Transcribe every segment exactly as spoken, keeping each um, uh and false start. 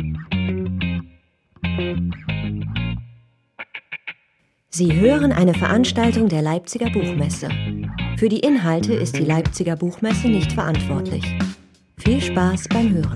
Sie hören eine Veranstaltung der Leipziger Buchmesse. Für die Inhalte ist die Leipziger Buchmesse nicht verantwortlich. Viel Spaß beim Hören.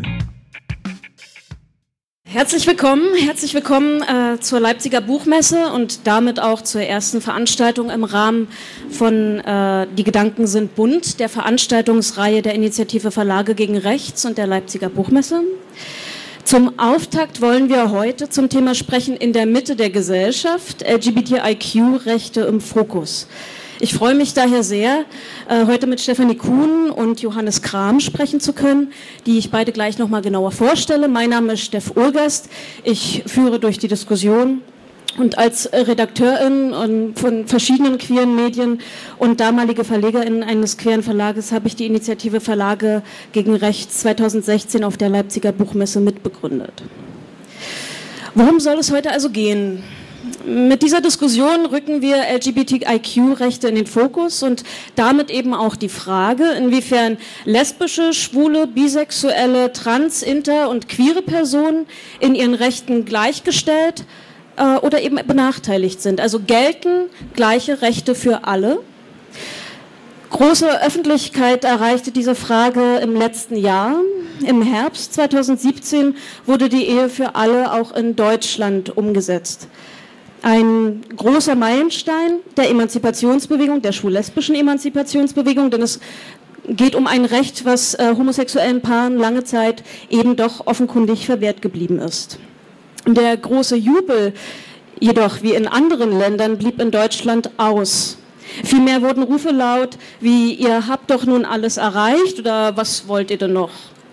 Herzlich willkommen, herzlich willkommen äh, zur Leipziger Buchmesse und damit auch zur ersten Veranstaltung im Rahmen von äh, Die Gedanken sind bunt, der Veranstaltungsreihe der Initiative Verlage gegen Rechts und der Leipziger Buchmesse. Zum Auftakt wollen wir heute zum Thema sprechen: in der Mitte der Gesellschaft, L G B T I Q-Rechte im Fokus. Ich freue mich daher sehr, heute mit Stefanie Kuhn und Johannes Kram sprechen zu können, die ich beide gleich noch mal genauer vorstelle. Mein Name ist Steff Urgast, ich führe durch die Diskussion und als Redakteurin von verschiedenen queeren Medien und damalige Verlegerin eines queeren Verlages habe ich die Initiative Verlage gegen Rechts zweitausendsechzehn auf der Leipziger Buchmesse mitbegründet. Worum soll es heute also gehen? Mit dieser Diskussion rücken wir L G B T I Q-Rechte in den Fokus und damit eben auch die Frage, inwiefern lesbische, schwule, bisexuelle, trans-, inter- und queere Personen in ihren Rechten gleichgestellt äh, oder eben benachteiligt sind. Also gelten gleiche Rechte für alle? Große Öffentlichkeit erreichte diese Frage im letzten Jahr. Im Herbst zweitausendsiebzehn wurde die Ehe für alle auch in Deutschland umgesetzt. Ein großer Meilenstein der Emanzipationsbewegung, der schwul-lesbischen Emanzipationsbewegung, denn es geht um ein Recht, was äh, homosexuellen Paaren lange Zeit eben doch offenkundig verwehrt geblieben ist. Der große Jubel jedoch, wie in anderen Ländern, blieb in Deutschland aus. Vielmehr wurden Rufe laut wie: ihr habt doch nun alles erreicht oder was wollt ihr denn noch?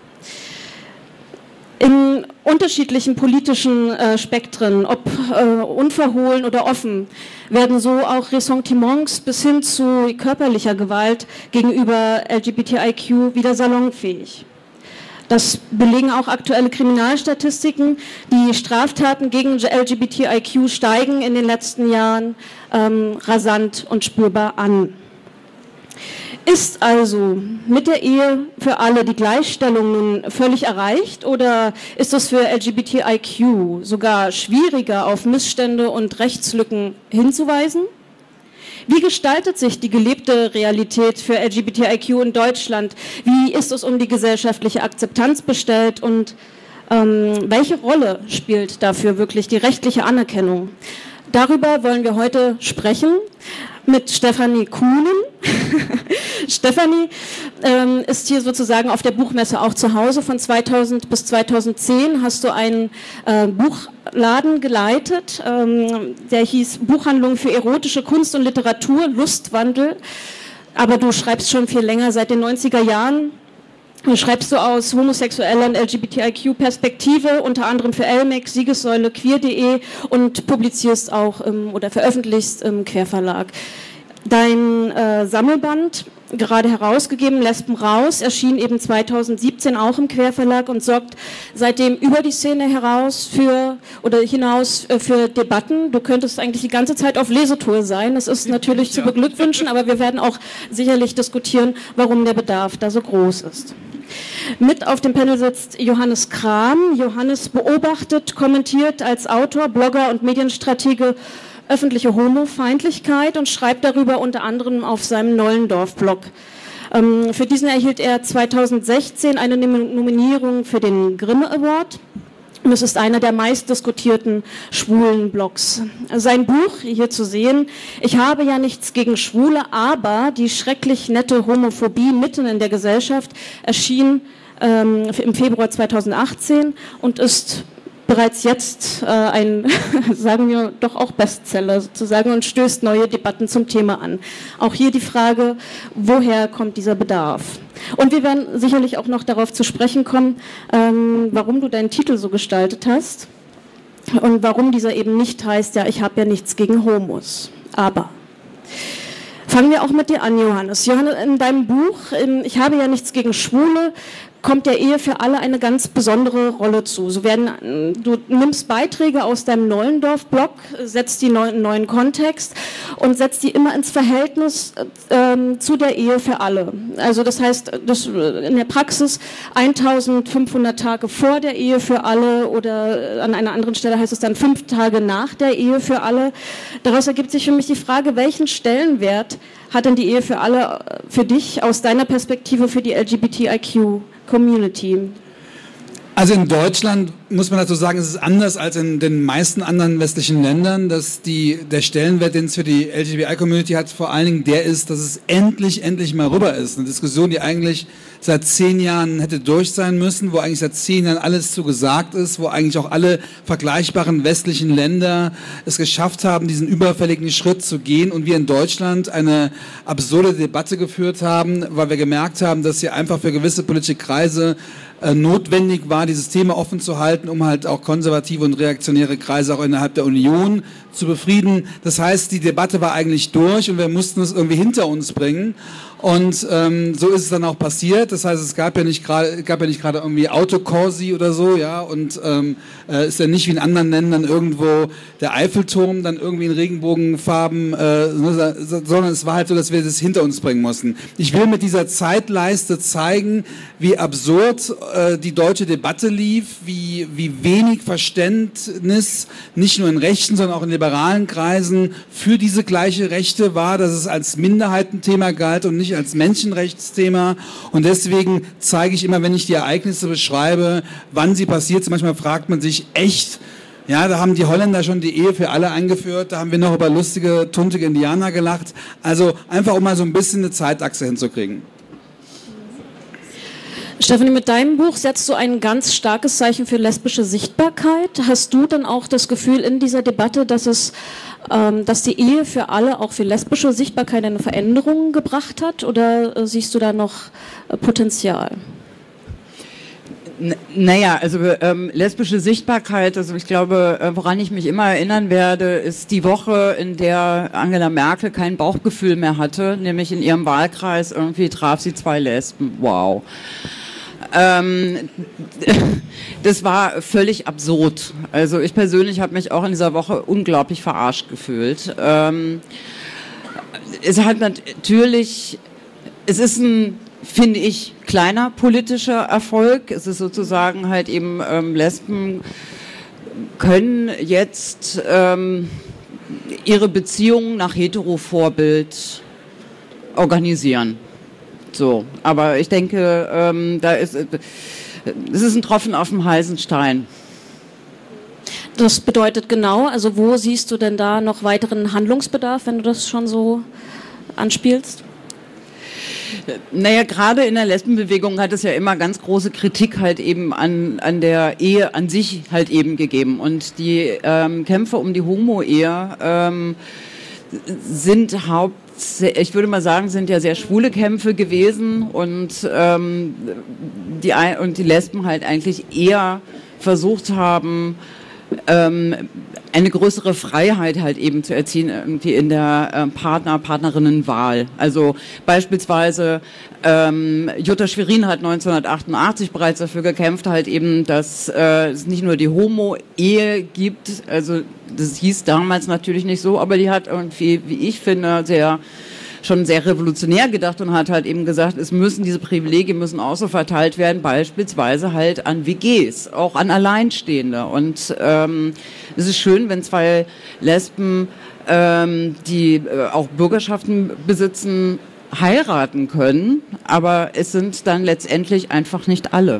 In unterschiedlichen politischen äh, Spektren, ob äh, unverhohlen oder offen, werden so auch Ressentiments bis hin zu körperlicher Gewalt gegenüber L G B T I Q wieder salonfähig. Das belegen auch aktuelle Kriminalstatistiken. Die Straftaten gegen L G B T I Q steigen in den letzten Jahren ähm, rasant und spürbar an. Ist also mit der Ehe für alle die Gleichstellung nun völlig erreicht oder ist es für L G B T I Q sogar schwieriger, auf Missstände und Rechtslücken hinzuweisen? Wie gestaltet sich die gelebte Realität für L G B T I Q in Deutschland? Wie ist es um die gesellschaftliche Akzeptanz bestellt und ähm, welche Rolle spielt dafür wirklich die rechtliche Anerkennung? Darüber wollen wir heute sprechen mit Stefanie Kuhn. Stefanie ähm, ist hier sozusagen auf der Buchmesse auch zu Hause. Von zweitausend bis zweitausendzehn hast du einen äh, Buchladen geleitet, ähm, der hieß Buchhandlung für erotische Kunst und Literatur, Lustwandel. Aber du schreibst schon viel länger, seit den neunziger Jahren. Schreibst du aus homosexueller und L G B T I Q-Perspektive, unter anderem für L M E C, Siegessäule, queer punkt de und publizierst auch im, oder veröffentlichst im Querverlag. Dein äh, Sammelband, gerade herausgegeben, Lesben raus, erschien eben zweitausendsiebzehn auch im Querverlag und sorgt seitdem über die Szene heraus für oder hinaus äh, für Debatten. Du könntest eigentlich die ganze Zeit auf Lesetour sein. Das ist natürlich zu beglückwünschen, aber wir werden auch sicherlich diskutieren, warum der Bedarf da so groß ist. Mit auf dem Panel sitzt Johannes Kram. Johannes beobachtet, kommentiert als Autor, Blogger und Medienstratege öffentliche Homofeindlichkeit und schreibt darüber unter anderem auf seinem Nollendorf-Blog. Ähm, für diesen erhielt er zweitausendsechzehn eine Nominierung für den Grimme Award. Und es ist einer der meistdiskutierten schwulen Blogs. Sein Buch, hier zu sehen, Ich habe ja nichts gegen Schwule, aber die schrecklich nette Homophobie mitten in der Gesellschaft, erschien ähm, im Februar zweitausendachtzehn und ist bereits jetzt äh, ein, sagen wir, doch auch Bestseller sozusagen und stößt neue Debatten zum Thema an. Auch hier die Frage, woher kommt dieser Bedarf? Und wir werden sicherlich auch noch darauf zu sprechen kommen, ähm, warum du deinen Titel so gestaltet hast und warum dieser eben nicht heißt, ja, ich habe ja nichts gegen Homos. Aber fangen wir auch mit dir an, Johannes. Johannes, in deinem Buch, in Ich habe ja nichts gegen Schwule, kommt der Ehe für alle eine ganz besondere Rolle zu. So werden, du nimmst Beiträge aus deinem Neulendorf-Blog, setzt die in einen neuen Kontext und setzt die immer ins Verhältnis ähm, zu der Ehe für alle. Also das heißt, das in der Praxis eintausendfünfhundert Tage vor der Ehe für alle oder an einer anderen Stelle heißt es dann fünf Tage nach der Ehe für alle. Daraus ergibt sich für mich die Frage, welchen Stellenwert hat denn die Ehe für alle für dich aus deiner Perspektive für die L G B T I Q-Community? Also in Deutschland muss man dazu sagen, es ist anders als in den meisten anderen westlichen Ländern, dass die, der Stellenwert, den es für die L G B T I-Community hat, vor allen Dingen der ist, dass es endlich, endlich mal rüber ist. Eine Diskussion, die eigentlich seit zehn Jahren hätte durch sein müssen, wo eigentlich seit zehn Jahren alles zu gesagt ist, wo eigentlich auch alle vergleichbaren westlichen Länder es geschafft haben, diesen überfälligen Schritt zu gehen und wir in Deutschland eine absurde Debatte geführt haben, weil wir gemerkt haben, dass hier einfach für gewisse politische Kreise notwendig war, dieses Thema offen zu halten, um halt auch konservative und reaktionäre Kreise auch innerhalb der Union zu befrieden. Das heißt, die Debatte war eigentlich durch und wir mussten es irgendwie hinter uns bringen. Und ähm, so ist es dann auch passiert. Das heißt, es gab ja nicht gerade, gab ja nicht gerade irgendwie Autokorsi oder so, ja. Und ähm, äh, ist ja nicht wie in anderen Ländern irgendwo der Eiffelturm dann irgendwie in Regenbogenfarben, äh, sondern es war halt so, dass wir das hinter uns bringen mussten. Ich will mit dieser Zeitleiste zeigen, wie absurd äh, die deutsche Debatte lief, wie wie wenig Verständnis nicht nur in rechten, sondern auch in liberalen Kreisen für diese gleiche Rechte war, dass es als Minderheitenthema galt und nicht als Menschenrechtsthema. Und deswegen zeige ich immer, wenn ich die Ereignisse beschreibe, wann sie passiert sind. Manchmal fragt man sich echt, ja, da haben die Holländer schon die Ehe für alle eingeführt, da haben wir noch über lustige, tuntige Indianer gelacht. Also einfach, um mal so ein bisschen eine Zeitachse hinzukriegen. Stefanie, mit deinem Buch setzt du ein ganz starkes Zeichen für lesbische Sichtbarkeit. Hast du dann auch das Gefühl in dieser Debatte, dass es, ähm, dass die Ehe für alle auch für lesbische Sichtbarkeit eine Veränderung gebracht hat, oder äh, siehst du da noch äh, Potenzial? N- naja, also ähm, lesbische Sichtbarkeit, also ich glaube, äh, woran ich mich immer erinnern werde, ist die Woche, in der Angela Merkel kein Bauchgefühl mehr hatte, nämlich in ihrem Wahlkreis irgendwie traf sie zwei Lesben. Wow. Ähm, das war völlig absurd. Also ich persönlich habe mich auch in dieser Woche unglaublich verarscht gefühlt. Ähm, es hat natürlich, es ist ein, finde ich, kleiner politischer Erfolg. Es ist sozusagen halt eben, ähm, Lesben können jetzt ähm, ihre Beziehungen nach Hetero-Vorbild organisieren. So, aber ich denke, ähm, da ist es ist ein Tropfen auf dem heißen Stein. Das bedeutet genau, also wo siehst du denn da noch weiteren Handlungsbedarf, wenn du das schon so anspielst? Naja, gerade in der Lesbenbewegung hat es ja immer ganz große Kritik halt eben an, an der Ehe an sich halt eben gegeben. Und die ähm, Kämpfe um die Homo-Ehe ähm, sind haupt ich würde mal sagen, sind ja sehr schwule Kämpfe gewesen und, ähm, die, und die Lesben halt eigentlich eher versucht haben, ähm, eine größere Freiheit halt eben zu erzielen irgendwie in der äh, Partner, Partnerinnenwahl. Also beispielsweise ähm, Jutta Schwerin hat neunzehnhundertachtundachtzig bereits dafür gekämpft, halt eben, dass äh, es nicht nur die Homo-Ehe gibt, also das hieß damals natürlich nicht so, aber die hat irgendwie, wie ich finde, sehr schon sehr revolutionär gedacht und hat halt eben gesagt, es müssen diese Privilegien müssen auch so verteilt werden, beispielsweise halt an W Gs, auch an Alleinstehende. Und ähm, es ist schön, wenn zwei Lesben, ähm, die äh, auch Bürgerschaften besitzen, heiraten können, aber es sind dann letztendlich einfach nicht alle.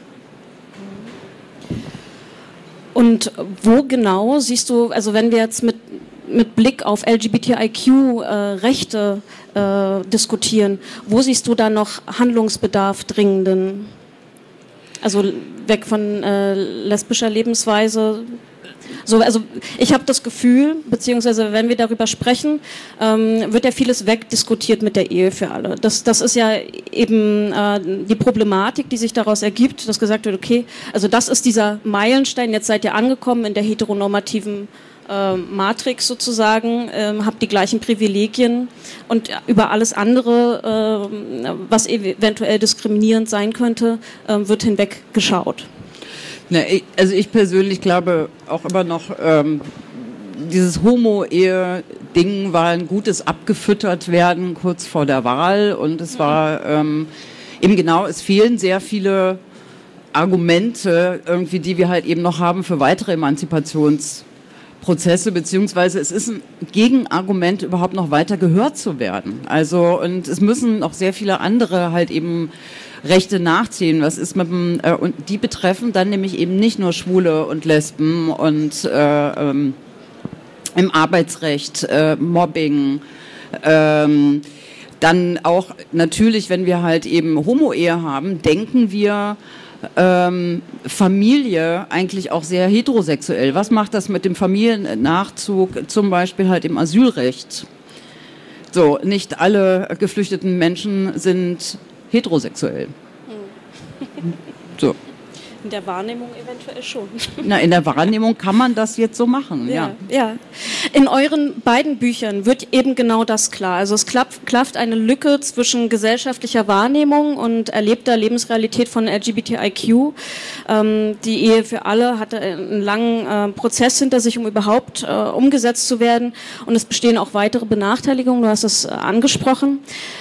Und wo genau siehst du, also wenn wir jetzt mit mit Blick auf L G B T I Q-Rechte äh, äh, diskutieren, wo siehst du da noch Handlungsbedarf dringenden? Also weg von äh, lesbischer Lebensweise. So, also ich habe das Gefühl, beziehungsweise wenn wir darüber sprechen, ähm, wird ja vieles wegdiskutiert mit der Ehe für alle. Das, das ist ja eben äh, die Problematik, die sich daraus ergibt, dass gesagt wird, okay, also das ist dieser Meilenstein, jetzt seid ihr angekommen in der heteronormativen äh, Matrix sozusagen, äh, habe die gleichen Privilegien und über alles andere, äh, was eventuell diskriminierend sein könnte, äh, wird hinweggeschaut. Na, ich, also ich persönlich glaube auch immer noch, ähm, dieses Homo-Ehe-Ding war ein gutes abgefüttert werden kurz vor der Wahl und es war ähm, eben genau, es fehlen sehr viele Argumente irgendwie, die wir halt eben noch haben für weitere Emanzipationsprozesse, beziehungsweise es ist ein Gegenargument, überhaupt noch weiter gehört zu werden. Also, und es müssen noch sehr viele andere halt eben Rechte nachziehen. Was ist mit dem, äh, und die betreffen dann nämlich eben nicht nur Schwule und Lesben und äh, ähm, im Arbeitsrecht, äh, Mobbing, ähm, dann auch natürlich, wenn wir halt eben Homo-Ehe haben, denken wir ähm, Familie eigentlich auch sehr heterosexuell. Was macht das mit dem Familiennachzug, zum Beispiel halt im Asylrecht? So, nicht alle geflüchteten Menschen sind heterosexuell. Hm. So. In der Wahrnehmung eventuell schon. Na, in der Wahrnehmung kann man das jetzt so machen, ja. Ja, ja. In euren beiden Büchern wird eben genau das klar. Also es klafft, klafft eine Lücke zwischen gesellschaftlicher Wahrnehmung und erlebter Lebensrealität von L G B T I Q. Ähm, die Ehe für alle hatte einen langen äh, Prozess hinter sich, um überhaupt äh, umgesetzt zu werden. Und es bestehen auch weitere Benachteiligungen, du hast es äh, angesprochen.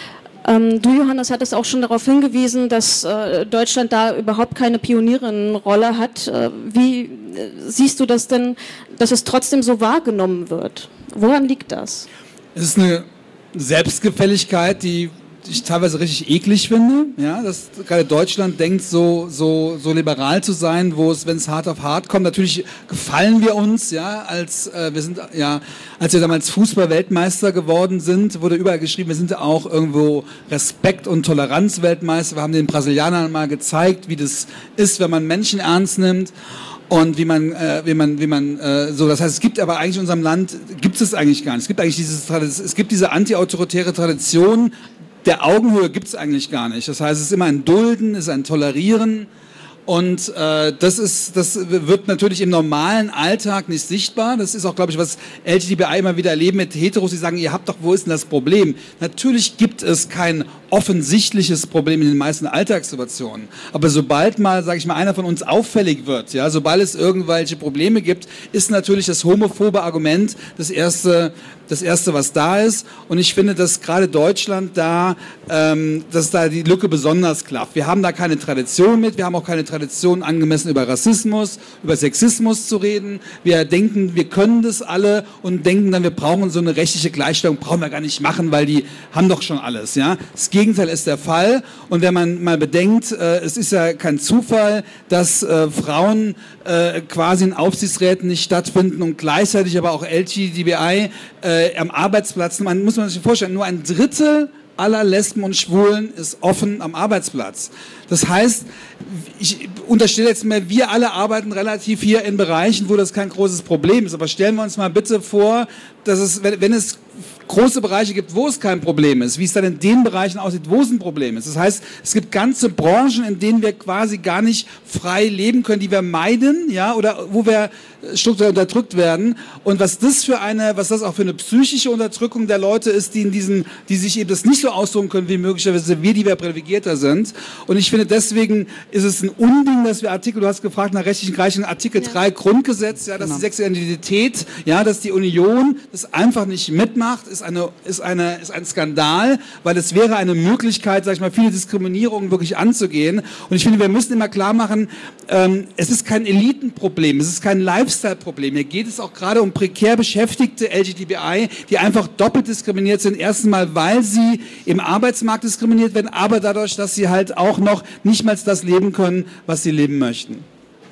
Ähm, du, Johannes, hattest auch schon darauf hingewiesen, dass äh, Deutschland da überhaupt keine Pionierinnenrolle hat. Äh, wie äh, siehst du das denn, dass es trotzdem so wahrgenommen wird? Woran liegt das? Es ist eine Selbstgefälligkeit, die ich teilweise richtig eklig finde, ja, dass gerade Deutschland denkt, so, so, so liberal zu sein, wo es, wenn es hart auf hart kommt, natürlich gefallen wir uns, ja, als äh, wir sind, ja, als wir damals Fußball-Weltmeister geworden sind, wurde überall geschrieben, wir sind auch irgendwo Respekt- und Toleranz-Weltmeister. Wir haben den Brasilianern mal gezeigt, wie das ist, wenn man Menschen ernst nimmt. Und wie man, äh, wie man, wie man, äh, so, das heißt, es gibt aber eigentlich in unserem Land, gibt es eigentlich gar nicht. Es gibt eigentlich dieses, es gibt diese anti-autoritäre Tradition, der Augenhöhe gibt es eigentlich gar nicht. Das heißt, es ist immer ein Dulden, es ist ein Tolerieren. Und äh, das ist, das wird natürlich im normalen Alltag nicht sichtbar. Das ist auch, glaube ich, was L G B T I immer wieder erleben mit Heteros, die sagen, ihr habt doch, wo ist denn das Problem? Natürlich gibt es kein offensichtliches Problem in den meisten Alltagssituationen. Aber sobald mal, sage ich mal, einer von uns auffällig wird, ja, sobald es irgendwelche Probleme gibt, ist natürlich das homophobe Argument das erste, das erste, was da ist. Und ich finde, dass gerade Deutschland da, ähm, dass da die Lücke besonders klafft. Wir haben da keine Tradition mit, wir haben auch keine Tradition angemessen über Rassismus, über Sexismus zu reden. Wir denken, wir können das alle und denken dann, wir brauchen so eine rechtliche Gleichstellung, brauchen wir gar nicht machen, weil die haben doch schon alles, ja. Das Gegenteil ist der Fall. Und wenn man mal bedenkt, äh, es ist ja kein Zufall, dass äh, Frauen äh, quasi in Aufsichtsräten nicht stattfinden und gleichzeitig aber auch L G B T I äh, am Arbeitsplatz, man muss man sich vorstellen, nur ein Drittel aller Lesben und Schwulen ist offen am Arbeitsplatz. Das heißt, ich unterstelle jetzt mal, wir alle arbeiten relativ hier in Bereichen, wo das kein großes Problem ist. Aber stellen wir uns mal bitte vor, dass es, wenn, wenn es große Bereiche gibt, wo es kein Problem ist, wie es dann in den Bereichen aussieht, wo es ein Problem ist. Das heißt, es gibt ganze Branchen, in denen wir quasi gar nicht frei leben können, die wir meiden, ja, oder wo wir strukturell unterdrückt werden. Und was das für eine, was das auch für eine psychische Unterdrückung der Leute ist, die in diesen, die sich eben das nicht so ausdrücken können, wie möglicherweise wir, die wir privilegierter sind. Und ich finde, deswegen ist es ein Unding, dass wir Artikel, du hast gefragt nach rechtlichen Gleichstellung, Artikel ja. drei Grundgesetz, ja, dass genau. die sexuelle Identität, ja, dass die Union das einfach nicht mitmacht, ist eine, ist eine, ist ein Skandal, weil es wäre eine Möglichkeit, sag ich mal, viele Diskriminierungen wirklich anzugehen. Und ich finde, wir müssen immer klar machen, ähm, es ist kein Elitenproblem, es ist kein Lifestyle-Problem. Hier geht es auch gerade um prekär beschäftigte L G B T I, die einfach doppelt diskriminiert sind. Erstens mal, weil sie im Arbeitsmarkt diskriminiert werden, aber dadurch, dass sie halt auch noch nicht mal das leben können, was sie leben möchten.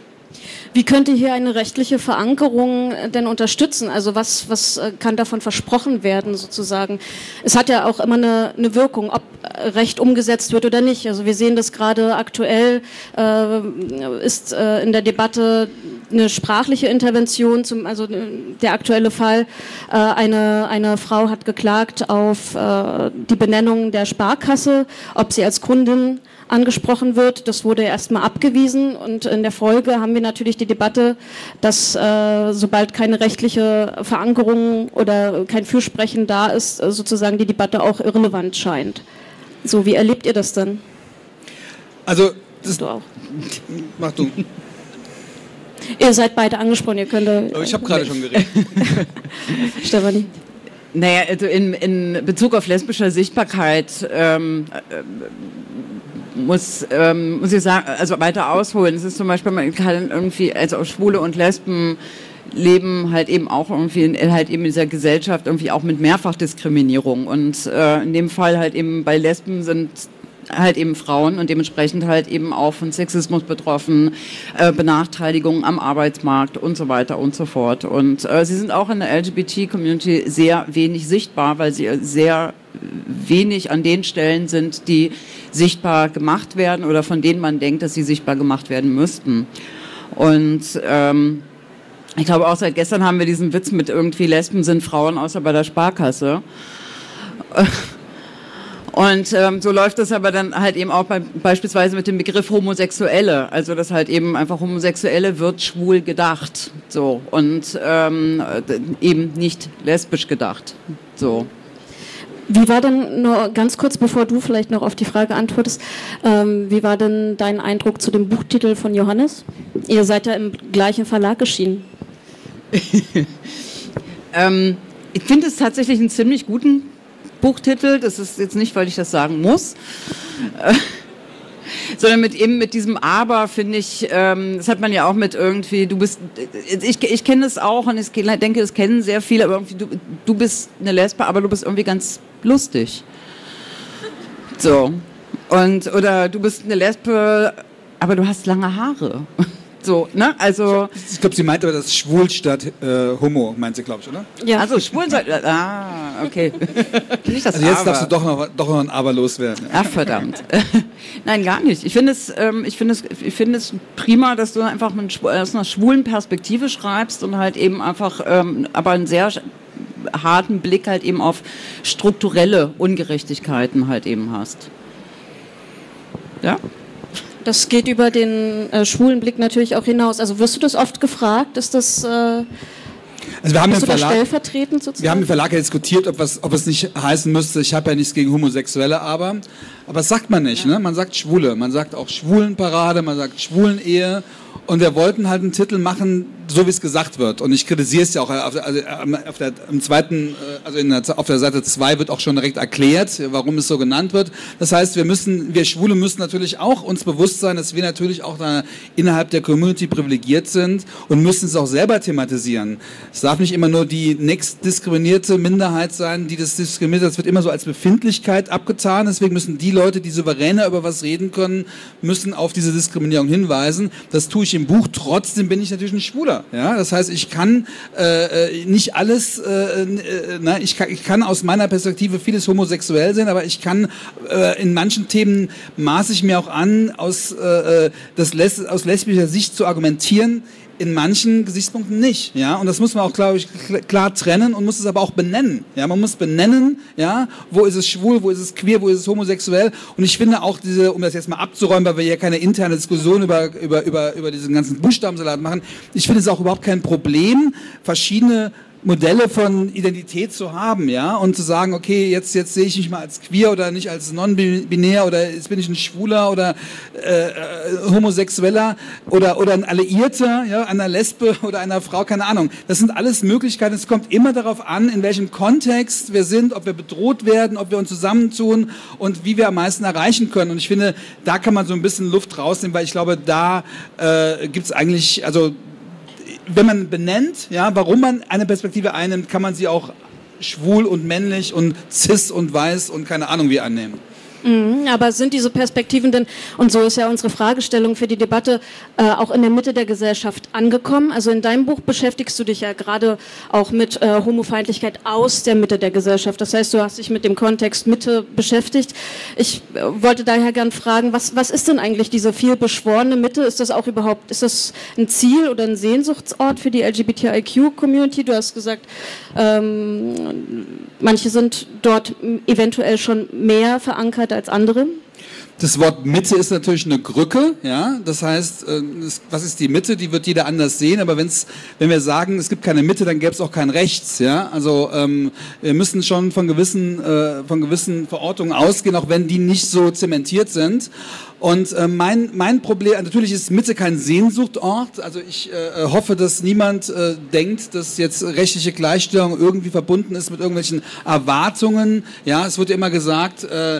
Wie könnte hier eine rechtliche Verankerung denn unterstützen? Also was, was kann davon versprochen werden sozusagen? Es hat ja auch immer eine, eine Wirkung, ob Recht umgesetzt wird oder nicht. Also wir sehen das gerade aktuell, äh, ist äh, in der Debatte eine sprachliche Intervention, zum, also der aktuelle Fall, äh, eine, eine Frau hat geklagt auf äh, die Benennung der Sparkasse, ob sie als Kundin angesprochen wird. Das wurde erstmal abgewiesen und in der Folge haben wir natürlich die Debatte, dass äh, sobald keine rechtliche Verankerung oder kein Fürsprechen da ist, äh, sozusagen die Debatte auch irrelevant scheint. So, wie erlebt ihr das dann? Also, das du auch. Mach du. Ihr seid beide angesprochen, ihr könnt... Aber ich habe gerade schon geredet. Stefanie? Naja, also in, in Bezug auf lesbische Sichtbarkeit ähm, äh, muss, ähm, muss ich sagen, also weiter ausholen. Es ist zum Beispiel, man kann irgendwie, also Schwule und Lesben leben halt eben auch irgendwie in, halt eben in dieser Gesellschaft irgendwie auch mit Mehrfachdiskriminierung. Und äh, in dem Fall halt eben bei Lesben sind halt eben Frauen und dementsprechend halt eben auch von Sexismus betroffen, äh, Benachteiligungen am Arbeitsmarkt und so weiter und so fort. Und äh, sie sind auch in der L G B T-Community sehr wenig sichtbar, weil sie sehr wenig an den Stellen sind, die sichtbar gemacht werden oder von denen man denkt, dass sie sichtbar gemacht werden müssten. Und ähm, ich glaube auch seit gestern haben wir diesen Witz mit irgendwie Lesben sind Frauen außer bei der Sparkasse. Und ähm, so läuft das aber dann halt eben auch bei, beispielsweise mit dem Begriff Homosexuelle. Also dass halt eben einfach Homosexuelle wird schwul gedacht. So. Und ähm, eben nicht lesbisch gedacht. So. Wie war denn, nur ganz kurz, bevor du vielleicht noch auf die Frage antwortest, ähm, wie war denn dein Eindruck zu dem Buchtitel von Johannes? Ihr seid ja im gleichen Verlag erschienen. ähm, ich finde es tatsächlich einen ziemlich guten Buchtitel. Das ist jetzt nicht, weil ich das sagen muss, äh, sondern mit eben mit diesem Aber finde ich, ähm, das hat man ja auch mit irgendwie, du bist, ich, ich kenne es auch und ich denke, das kennen sehr viele, aber irgendwie, du, du bist eine Lesbe, aber du bist irgendwie ganz lustig. So. Und, oder du bist eine Lesbe, aber du hast lange Haare. So, ne? Also ich glaube, sie meint aber das Schwul statt äh, Homo, meint sie, glaube ich, oder? Ja. Also Schwul statt, ah, okay. Nicht das also jetzt Aber. darfst du doch noch, doch noch ein Aber loswerden. Ach, verdammt. Nein, gar nicht. Ich finde es, ähm, ich finde es, ich finde es prima, dass du einfach mit, aus einer schwulen Perspektive schreibst und halt eben einfach, ähm, aber einen sehr harten Blick halt eben auf strukturelle Ungerechtigkeiten halt eben hast. Ja? Das geht über den äh, schwulen Blick natürlich auch hinaus. Also wirst du das oft gefragt? Ist das, äh, also wir haben bist im du da Verlag, stellvertretend sozusagen? Wir haben im Verlag ja diskutiert, ob, was, ob es nicht heißen müsste, ich habe ja nichts gegen Homosexuelle, aber, aber das sagt man nicht. Ja. Ne? Man sagt Schwule, man sagt auch Schwulenparade, man sagt Schwulenehe. Und wir wollten halt einen Titel machen, so wie es gesagt wird. Und ich kritisiere es ja auch. Auf der, also auf der, im zweiten, also in der, auf der Seite zwei wird auch schon direkt erklärt, warum es so genannt wird. Das heißt, wir müssen, wir Schwule müssen natürlich auch uns bewusst sein, dass wir natürlich auch da innerhalb der Community privilegiert sind und müssen es auch selber thematisieren. Es darf nicht immer nur die nächst diskriminierte Minderheit sein, die das diskriminiert. Das wird immer so als Befindlichkeit abgetan. Deswegen müssen die Leute, die souveräner über was reden können, müssen auf diese Diskriminierung hinweisen. Das tue ich im Buch. Trotzdem bin ich natürlich ein Schwuler. Ja, das heißt, ich kann äh, nicht alles, äh, äh, nein, ich kann, ich kann aus meiner Perspektive vieles homosexuell sehen, aber ich kann äh, in manchen Themen maße ich mir auch an, aus, äh, das Les- aus lesbischer Sicht zu argumentieren, in manchen Gesichtspunkten nicht, ja, und das muss man auch, glaube ich, klar trennen und muss es aber auch benennen, ja, man muss benennen, ja, wo ist es schwul, wo ist es queer, wo ist es homosexuell, und ich finde auch diese, um das jetzt mal abzuräumen, weil wir hier keine interne Diskussion über, über, über, über diesen ganzen Buchstabensalat machen, ich finde es auch überhaupt kein Problem, verschiedene Modelle von Identität zu haben, ja, und zu sagen, okay, jetzt, jetzt sehe ich mich mal als queer oder nicht als non-binär oder jetzt bin ich ein Schwuler oder äh, Homosexueller oder, oder ein Alliierter, ja, einer Lesbe oder einer Frau, keine Ahnung. Das sind alles Möglichkeiten. Es kommt immer darauf an, in welchem Kontext wir sind, ob wir bedroht werden, ob wir uns zusammentun und wie wir am meisten erreichen können. Und ich finde, da kann man so ein bisschen Luft rausnehmen, weil ich glaube, da äh, gibt es eigentlich, also wenn man benennt, ja, warum man eine Perspektive einnimmt, kann man sie auch schwul und männlich und cis und weiß und keine Ahnung wie annehmen. Mhm, aber sind diese Perspektiven denn, und so ist ja unsere Fragestellung für die Debatte, äh, auch in der Mitte der Gesellschaft angekommen? Also in deinem Buch beschäftigst du dich ja gerade auch mit äh, Homofeindlichkeit aus der Mitte der Gesellschaft. Das heißt, du hast dich mit dem Kontext Mitte beschäftigt. Ich äh, wollte daher gern fragen, was, was ist denn eigentlich diese viel beschworene Mitte? Ist das auch überhaupt, ist das ein Ziel oder ein Sehnsuchtsort für die L G B T I Q-Community? Du hast gesagt, ähm, manche sind dort eventuell schon mehr verankert als andere? Das Wort Mitte ist natürlich eine Krücke, ja. Das heißt, was ist die Mitte? Die wird jeder anders sehen. Aber wenn's, wenn wir sagen, es gibt keine Mitte, dann gäbe es auch kein Rechts, ja. Also ähm, wir müssen schon von gewissen, äh, von gewissen Verortungen ausgehen, auch wenn die nicht so zementiert sind. Und äh, mein, mein Problem, natürlich ist Mitte kein Sehnsuchtort. Also ich äh, hoffe, dass niemand äh, denkt, dass jetzt rechtliche Gleichstellung irgendwie verbunden ist mit irgendwelchen Erwartungen. Ja, es wird ja immer gesagt, äh,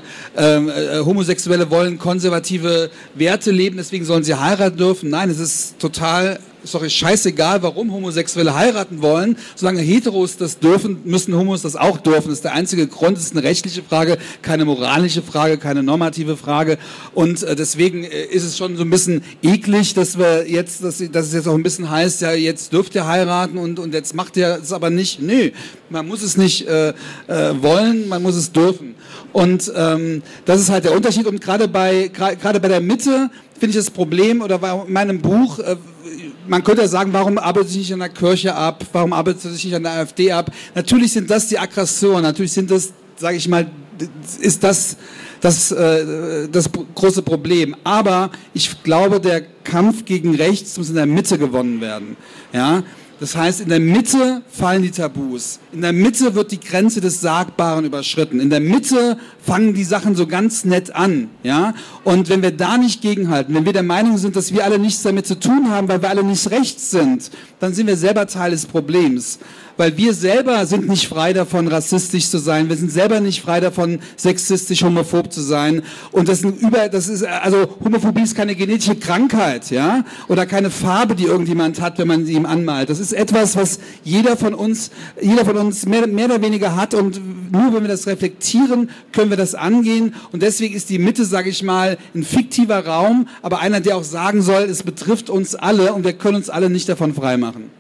äh, Homosexuelle wollen konservative Werte leben, deswegen sollen sie heiraten dürfen. Nein, es ist total... Ist doch scheißegal, warum Homosexuelle heiraten wollen. Solange Heteros das dürfen, müssen Homos das auch dürfen. Das ist der einzige Grund. Das ist eine rechtliche Frage, keine moralische Frage, keine normative Frage. Und äh, deswegen äh, ist es schon so ein bisschen eklig, dass wir jetzt, dass, dass es jetzt auch ein bisschen heißt, ja, jetzt dürft ihr heiraten und, und jetzt macht ihr es aber nicht. Nee, man muss es nicht äh, äh, wollen, man muss es dürfen. Und ähm, das ist halt der Unterschied. Und gerade bei, gerade bei der Mitte finde ich das Problem, oder bei meinem Buch, äh, man könnte ja sagen, warum arbeitet sich nicht an der Kirche ab, warum arbeitet sich nicht an der AfD ab? Natürlich sind das die Aggressoren, natürlich sind das, sage ich mal, ist das das, äh, das große Problem. Aber ich glaube, der Kampf gegen rechts muss in der Mitte gewonnen werden. Ja? Das heißt, in der Mitte fallen die Tabus. In der Mitte wird die Grenze des Sagbaren überschritten. In der Mitte fangen die Sachen so ganz nett an. Ja? Und wenn wir da nicht gegenhalten, wenn wir der Meinung sind, dass wir alle nichts damit zu tun haben, weil wir alle nicht rechts sind, dann sind wir selber Teil des Problems. Weil wir selber sind nicht frei davon, rassistisch zu sein. Wir sind selber nicht frei davon, sexistisch, homophob zu sein. Und das ist über, das ist, also Homophobie ist keine genetische Krankheit, ja? Oder keine Farbe, die irgendjemand hat, wenn man sie ihm anmalt. Das ist etwas, was jeder von uns, jeder von uns mehr, mehr oder weniger hat. Und nur wenn wir das reflektieren, können wir das angehen. Und deswegen ist die Mitte, sage ich mal, ein fiktiver Raum, aber einer, der auch sagen soll, es betrifft uns alle und wir können uns alle nicht davon freimachen.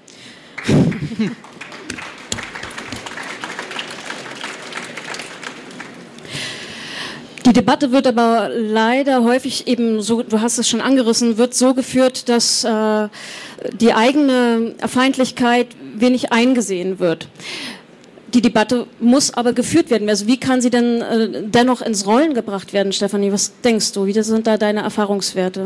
Die Debatte wird aber leider häufig eben so, du hast es schon angerissen, wird so geführt, dass äh, die eigene Feindlichkeit wenig eingesehen wird. Die Debatte muss aber geführt werden. Also wie kann sie denn äh, dennoch ins Rollen gebracht werden, Stefanie? Was denkst du? Wie sind da deine Erfahrungswerte?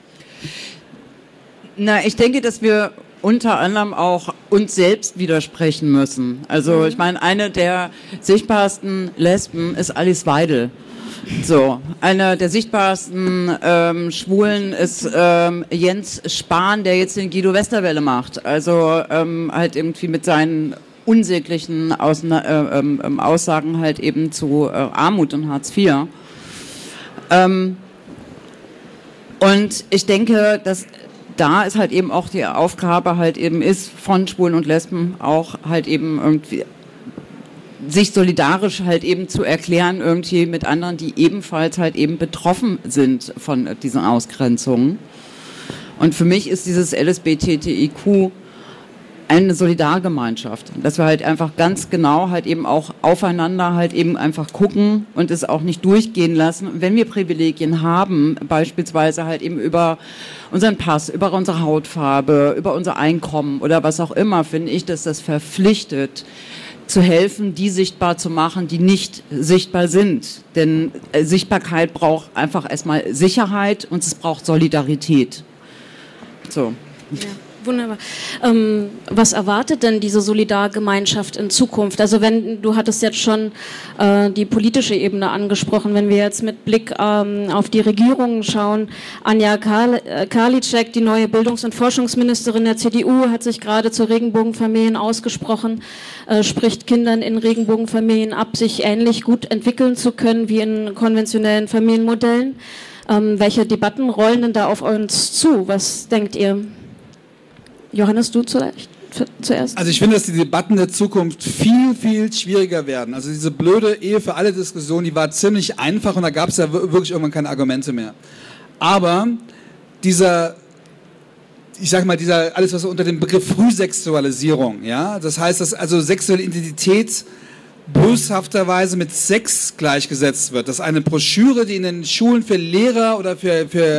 Na, ich denke, dass wir unter anderem auch uns selbst widersprechen müssen. Also mhm. ich meine, eine der sichtbarsten Lesben ist Alice Weidel. So, einer der sichtbarsten ähm, Schwulen ist ähm, Jens Spahn, der jetzt den Guido Westerwelle macht. Also ähm, halt irgendwie mit seinen unsäglichen Ausna- äh, ähm, Aussagen halt eben zu äh, Armut und Hartz vier. Ähm, und ich denke, dass da ist halt eben auch die Aufgabe halt eben ist von Schwulen und Lesben auch halt eben irgendwie sich solidarisch halt eben zu erklären irgendwie mit anderen, die ebenfalls halt eben betroffen sind von diesen Ausgrenzungen. Und für mich ist dieses L S B T T I Q eine Solidargemeinschaft, dass wir halt einfach ganz genau halt eben auch aufeinander halt eben einfach gucken und es auch nicht durchgehen lassen. Wenn wir Privilegien haben, beispielsweise halt eben über unseren Pass, über unsere Hautfarbe, über unser Einkommen oder was auch immer, finde ich, dass das verpflichtet, zu helfen, die sichtbar zu machen, die nicht sichtbar sind. Denn äh, Sichtbarkeit braucht einfach erstmal Sicherheit und es braucht Solidarität. So. Ja. Wunderbar. Ähm, was erwartet denn diese Solidargemeinschaft in Zukunft? Also wenn, du hattest jetzt schon äh, die politische Ebene angesprochen, wenn wir jetzt mit Blick ähm, auf die Regierungen schauen, Anja Karl- äh, Karliczek, die neue Bildungs- und Forschungsministerin der C D U, hat sich gerade zu Regenbogenfamilien ausgesprochen, äh, spricht Kindern in Regenbogenfamilien ab, sich ähnlich gut entwickeln zu können wie in konventionellen Familienmodellen. Ähm, welche Debatten rollen denn da auf uns zu? Was denkt ihr? Johannes, du zuerst? Also ich finde, dass die Debatten der Zukunft viel, viel schwieriger werden. Also diese blöde Ehe für alle Diskussion, die war ziemlich einfach und da gab es ja wirklich irgendwann keine Argumente mehr. Aber dieser, ich sag mal, dieser, alles was unter dem Begriff Frühsexualisierung, ja, das heißt, dass also sexuelle Identität boshafterweise mit Sex gleichgesetzt wird, dass eine Broschüre, die in den Schulen für Lehrer oder für, für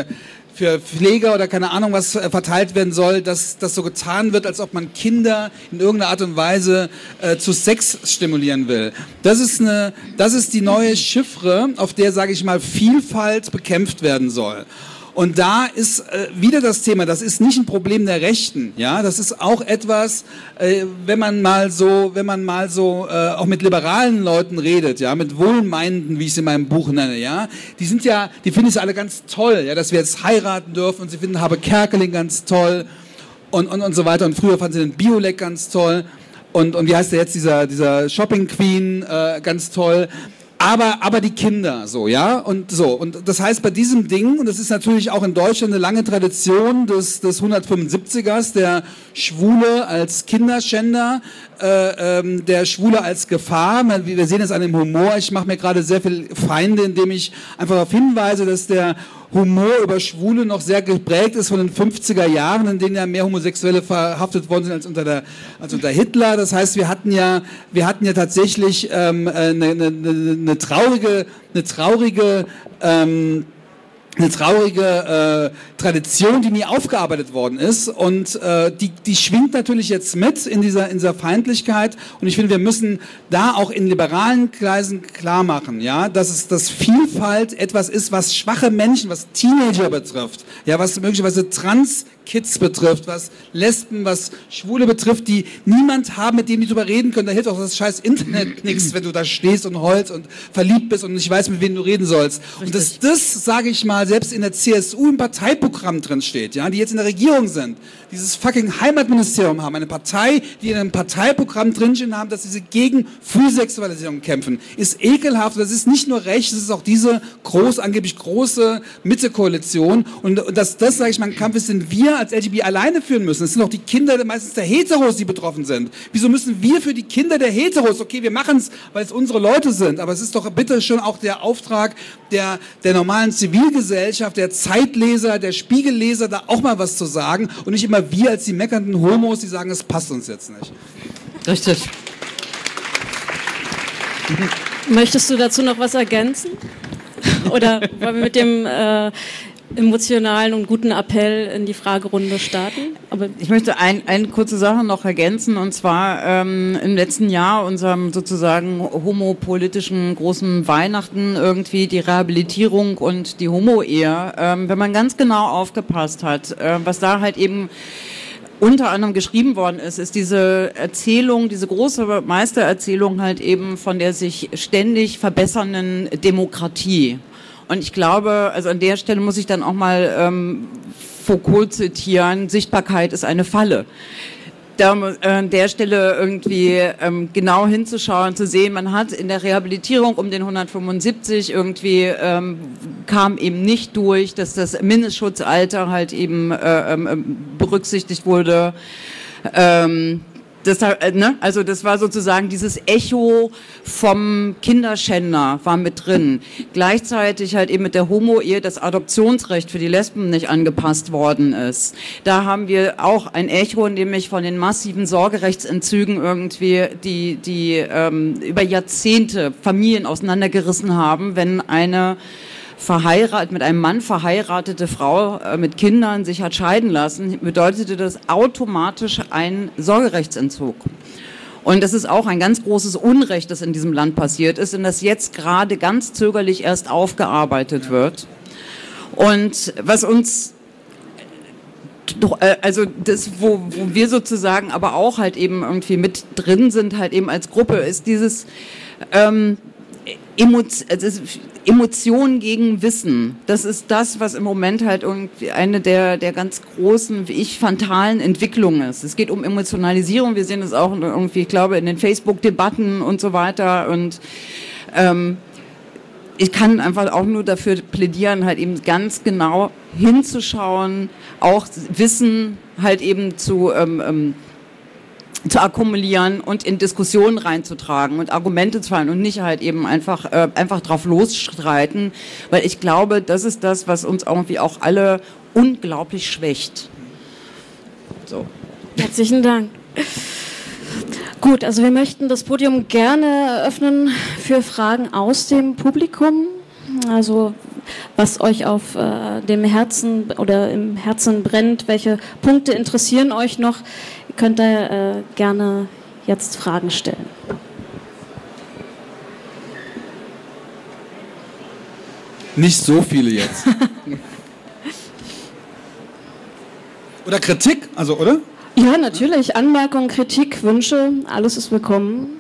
für Pfleger oder keine Ahnung was verteilt werden soll, dass das so getan wird, als ob man Kinder in irgendeiner Art und Weise äh, zu Sex stimulieren will. Das ist eine, das ist die neue Chiffre, auf der, sage ich mal, Vielfalt bekämpft werden soll. Und da ist äh, wieder das Thema, das ist nicht ein Problem der Rechten, ja, das ist auch etwas, äh, wenn man mal so, wenn man mal so äh, auch mit liberalen Leuten redet, ja, mit Wohlmeinenden, wie ich es in meinem Buch nenne, ja, die sind ja, die finden es alle ganz toll, ja, dass wir jetzt heiraten dürfen und sie finden Habe Kerkeling ganz toll und, und, und so weiter und früher fanden sie den Biolek ganz toll und, und wie heißt der jetzt, dieser, dieser Shopping Queen äh, ganz toll. Aber, aber die Kinder, so, ja, und so. Und das heißt, bei diesem Ding, und das ist natürlich auch in Deutschland eine lange Tradition des, des hundertfünfundsiebzigers, der Schwule als Kinderschänder, äh, ähm, der Schwule als Gefahr. Wir sehen es an dem Humor. Ich mache mir gerade sehr viel Feinde, indem ich einfach darauf hinweise, dass der Humor über Schwule noch sehr geprägt ist von den fünfziger Jahren, in denen ja mehr Homosexuelle verhaftet worden sind als unter der, als unter Hitler. Das heißt, wir hatten ja, wir hatten ja tatsächlich ähm, eine, eine, eine traurige, eine traurige, ähm, eine traurige äh, Tradition, die nie aufgearbeitet worden ist und äh, die, die schwingt natürlich jetzt mit in dieser, in dieser Feindlichkeit und ich finde, wir müssen da auch in liberalen Kreisen klar machen, ja, dass es, dass Vielfalt etwas ist, was schwache Menschen, was Teenager betrifft, ja, was möglicherweise Trans-Kids betrifft, was Lesben, was Schwule betrifft, die niemand haben, mit dem die drüber reden können. Da hilft auch das scheiß Internet nichts, wenn du da stehst und heulst und verliebt bist und nicht weißt, mit wem du reden sollst. Richtig. Und dass das, sage ich mal, selbst in der C S U im Parteiprogramm drin steht, ja, die jetzt in der Regierung sind, dieses fucking Heimatministerium haben, eine Partei, die in einem Parteiprogramm drinstehen haben, dass sie gegen Frühsexualisierung kämpfen, ist ekelhaft. Das ist nicht nur rechts, es ist auch diese groß, angeblich große Mitte-Koalition. Und, und dass das, sage ich mal, ein Kampf ist, den wir als L G B T alleine führen müssen. Es sind auch die Kinder meistens der Heteros, die betroffen sind. Wieso müssen wir für die Kinder der Heteros, okay, wir machen es, weil es unsere Leute sind, aber es ist doch bitte schon auch der Auftrag der, der normalen Zivilgesellschaft, der Zeitleser, der Spiegelleser, da auch mal was zu sagen und nicht immer wir als die meckernden Homos, die sagen, es passt uns jetzt nicht. Richtig. Möchtest du dazu noch was ergänzen? Oder wollen wir mit dem äh, emotionalen und guten Appell in die Fragerunde starten? Aber ich möchte ein, eine kurze Sache noch ergänzen, und zwar ähm, im letzten Jahr, unserem sozusagen homopolitischen großen Weihnachten, irgendwie die Rehabilitierung und die Homo-Ehe. Ähm, wenn man ganz genau aufgepasst hat, äh, was da halt eben unter anderem geschrieben worden ist, ist diese Erzählung, diese große Meistererzählung halt eben von der sich ständig verbessernden Demokratie. Und ich glaube, also an der Stelle muss ich dann auch mal ähm, Foucault zitieren, Sichtbarkeit ist eine Falle. Da an der Stelle irgendwie ähm, genau hinzuschauen, zu sehen, man hat in der Rehabilitierung um den hundertfünfundsiebzig irgendwie ähm, kam eben nicht durch, dass das Mindestschutzalter halt eben äh, ähm, berücksichtigt wurde. Ähm, Das, ne? Also das war sozusagen dieses Echo vom Kinderschänder war mit drin. Gleichzeitig halt eben mit der Homo-Ehe das Adoptionsrecht für die Lesben nicht angepasst worden ist. Da haben wir auch ein Echo, nämlich von den massiven Sorgerechtsentzügen irgendwie, die, die ähm, über Jahrzehnte Familien auseinandergerissen haben, wenn eine verheiratet, mit einem Mann verheiratete Frau äh, mit Kindern sich hat scheiden lassen, bedeutete das automatisch einen Sorgerechtsentzug. Und das ist auch ein ganz großes Unrecht, das in diesem Land passiert ist und das jetzt gerade ganz zögerlich erst aufgearbeitet wird. Und was uns, also das, wo, wo wir sozusagen aber auch halt eben irgendwie mit drin sind, halt eben als Gruppe, ist dieses ähm, Emotion gegen Wissen. Das ist das, was im Moment halt irgendwie eine der, der ganz großen, wie ich, fatalen Entwicklungen ist. Es geht um Emotionalisierung. Wir sehen es auch irgendwie, ich glaube, in den Facebook-Debatten und so weiter. Und ähm, ich kann einfach auch nur dafür plädieren, halt eben ganz genau hinzuschauen, auch Wissen halt eben zu ähm, ähm, zu akkumulieren und in Diskussionen reinzutragen und Argumente zu fallen und nicht halt eben einfach äh, einfach drauf losstreiten, weil ich glaube, das ist das, was uns irgendwie auch alle unglaublich schwächt. So. Herzlichen Dank. Gut, also wir möchten das Podium gerne eröffnen für Fragen aus dem Publikum. Also was euch auf äh, dem Herzen oder im Herzen brennt, welche Punkte interessieren euch noch. Ihr könnt da äh, gerne jetzt Fragen stellen. Nicht so viele jetzt. Oder Kritik, also, oder? Ja, natürlich. Anmerkungen, Kritik, Wünsche, alles ist willkommen.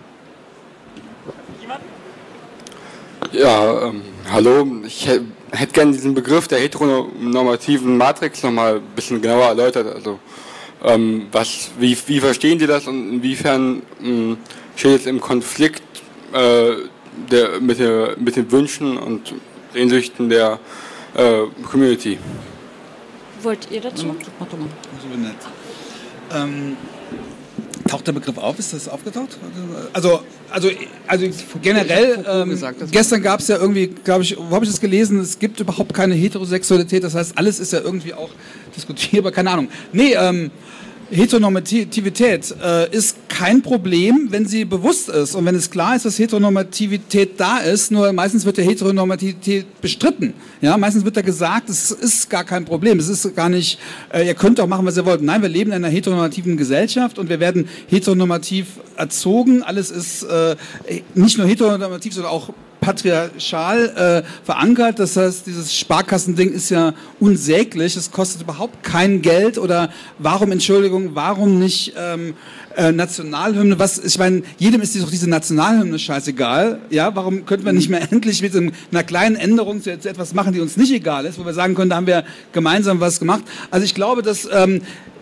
Ja, ähm, hallo. Ich hätte hätt gerne diesen Begriff der heteronormativen Matrix nochmal ein bisschen genauer erläutert. Also, ähm, was, wie, wie verstehen Sie das und inwiefern ähm, steht es im Konflikt äh, der, mit, der, mit den Wünschen und Sehnsüchten der äh, Community? Wollt ihr dazu? Mach doch mal. So nett. Ähm, taucht der Begriff auf? Ist das aufgetaucht? Also, also, also generell, ähm, gestern gab es ja irgendwie, glaube ich, wo habe ich das gelesen? Es gibt überhaupt keine Heterosexualität, das heißt, alles ist ja irgendwie auch diskutierbar, keine Ahnung. Nee, ähm, Heteronormativität äh, ist kein Problem, wenn sie bewusst ist und wenn es klar ist, dass Heteronormativität da ist, nur meistens wird der Heteronormativität bestritten. Ja, meistens wird da gesagt, es ist gar kein Problem, es ist gar nicht, äh, ihr könnt auch machen, was ihr wollt. Nein, wir leben in einer heteronormativen Gesellschaft und wir werden heteronormativ erzogen. Alles ist äh, nicht nur heteronormativ, sondern auch patriarchal äh, verankert. Das heißt, dieses Sparkassending ist ja unsäglich. Es kostet überhaupt kein Geld. Oder warum, Entschuldigung, warum nicht ähm, äh, Nationalhymne? Was, ich meine, jedem ist doch diese Nationalhymne scheißegal. Ja, warum könnten wir nicht mehr endlich mit einer kleinen Änderung zu etwas machen, die uns nicht egal ist, wo wir sagen können, da haben wir gemeinsam was gemacht. Also ich glaube, dass ähm,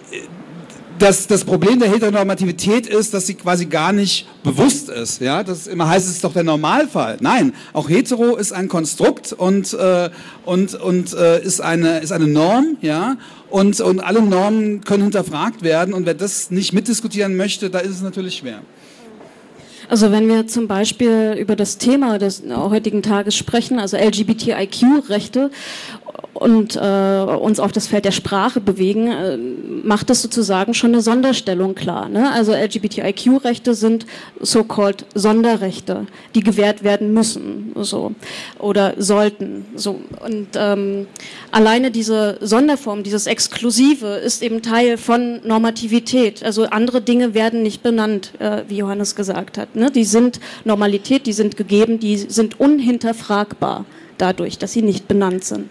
Das, das Problem der Heteronormativität ist, dass sie quasi gar nicht bewusst ist. Ja? Das immer heißt, es ist doch der Normalfall. Nein, auch hetero ist ein Konstrukt und, äh, und, und äh, ist, eine, ist eine Norm. Ja? Und, und alle Normen können hinterfragt werden. Und wer das nicht mitdiskutieren möchte, da ist es natürlich schwer. Also wenn wir zum Beispiel über das Thema des heutigen Tages sprechen, also L G B T I Q-Rechte, und äh, uns auf das Feld der Sprache bewegen, äh, macht das sozusagen schon eine Sonderstellung klar. Ne? Also L G B T I Q-Rechte sind so-called Sonderrechte, die gewährt werden müssen, so, oder sollten. So. Und ähm, alleine diese Sonderform, dieses Exklusive ist eben Teil von Normativität. Also andere Dinge werden nicht benannt, äh, wie Johannes gesagt hat. Ne? Die sind Normalität, die sind gegeben, die sind unhinterfragbar dadurch, dass sie nicht benannt sind.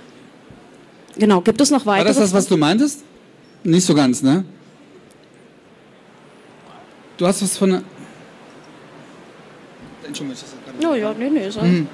Genau, gibt es noch weitere? War das das, was du meintest? Nicht so ganz, ne? Du hast was von einer... Entschuldigung, ich das gerade... Oh ja, nee, nee, so. Hm.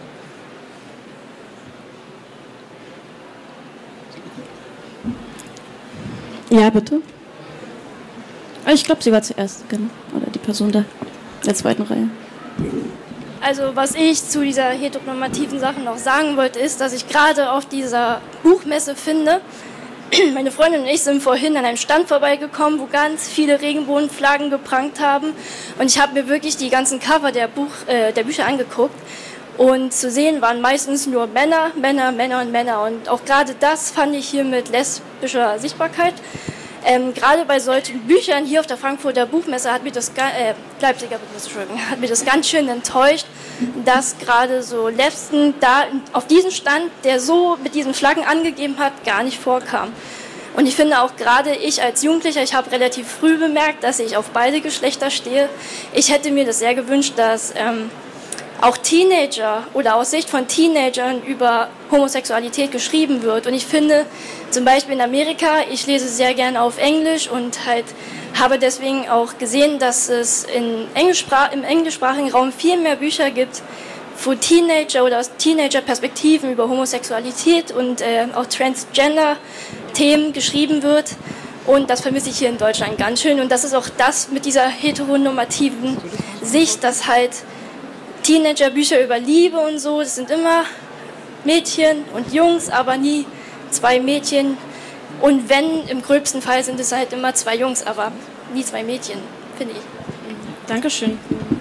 Ja, bitte. Ich glaube, sie war zuerst, genau. Oder die Person da, in der zweiten Reihe. Also was ich zu dieser heteronormativen Sache noch sagen wollte, ist, dass ich gerade auf dieser Buchmesse finde, meine Freundin und ich sind vorhin an einem Stand vorbeigekommen, wo ganz viele Regenbogenflaggen geprangt haben und ich habe mir wirklich die ganzen Cover der, Buch, äh, der Bücher angeguckt und zu sehen waren meistens nur Männer, Männer, Männer und Männer und auch gerade das fand ich hier mit lesbischer Sichtbarkeit. Ähm, gerade bei solchen Büchern hier auf der Frankfurter Buchmesse hat mich das, äh, Leipziger Buchmesse, Entschuldigung, hat mich das ganz schön enttäuscht, dass gerade so Lesben da auf diesen Stand, der so mit diesen Flaggen angegeben hat, gar nicht vorkam. Und ich finde auch gerade ich als Jugendlicher, ich habe relativ früh bemerkt, dass ich auf beide Geschlechter stehe. Ich hätte mir das sehr gewünscht, dass ähm, auch Teenager oder aus Sicht von Teenagern über Homosexualität geschrieben wird. Und ich finde, zum Beispiel in Amerika, ich lese sehr gerne auf Englisch und halt habe deswegen auch gesehen, dass es in Englischsprach- im englischsprachigen Raum viel mehr Bücher gibt, wo Teenager oder aus Teenager-Perspektiven über Homosexualität und äh, auch Transgender-Themen geschrieben wird. Und das vermisse ich hier in Deutschland ganz schön. Und das ist auch das mit dieser heteronormativen Sicht, dass halt Teenager-Bücher über Liebe und so, das sind immer Mädchen und Jungs, aber nie zwei Mädchen. Und wenn, im gröbsten Fall sind es halt immer zwei Jungs, aber nie zwei Mädchen, finde ich. Dankeschön.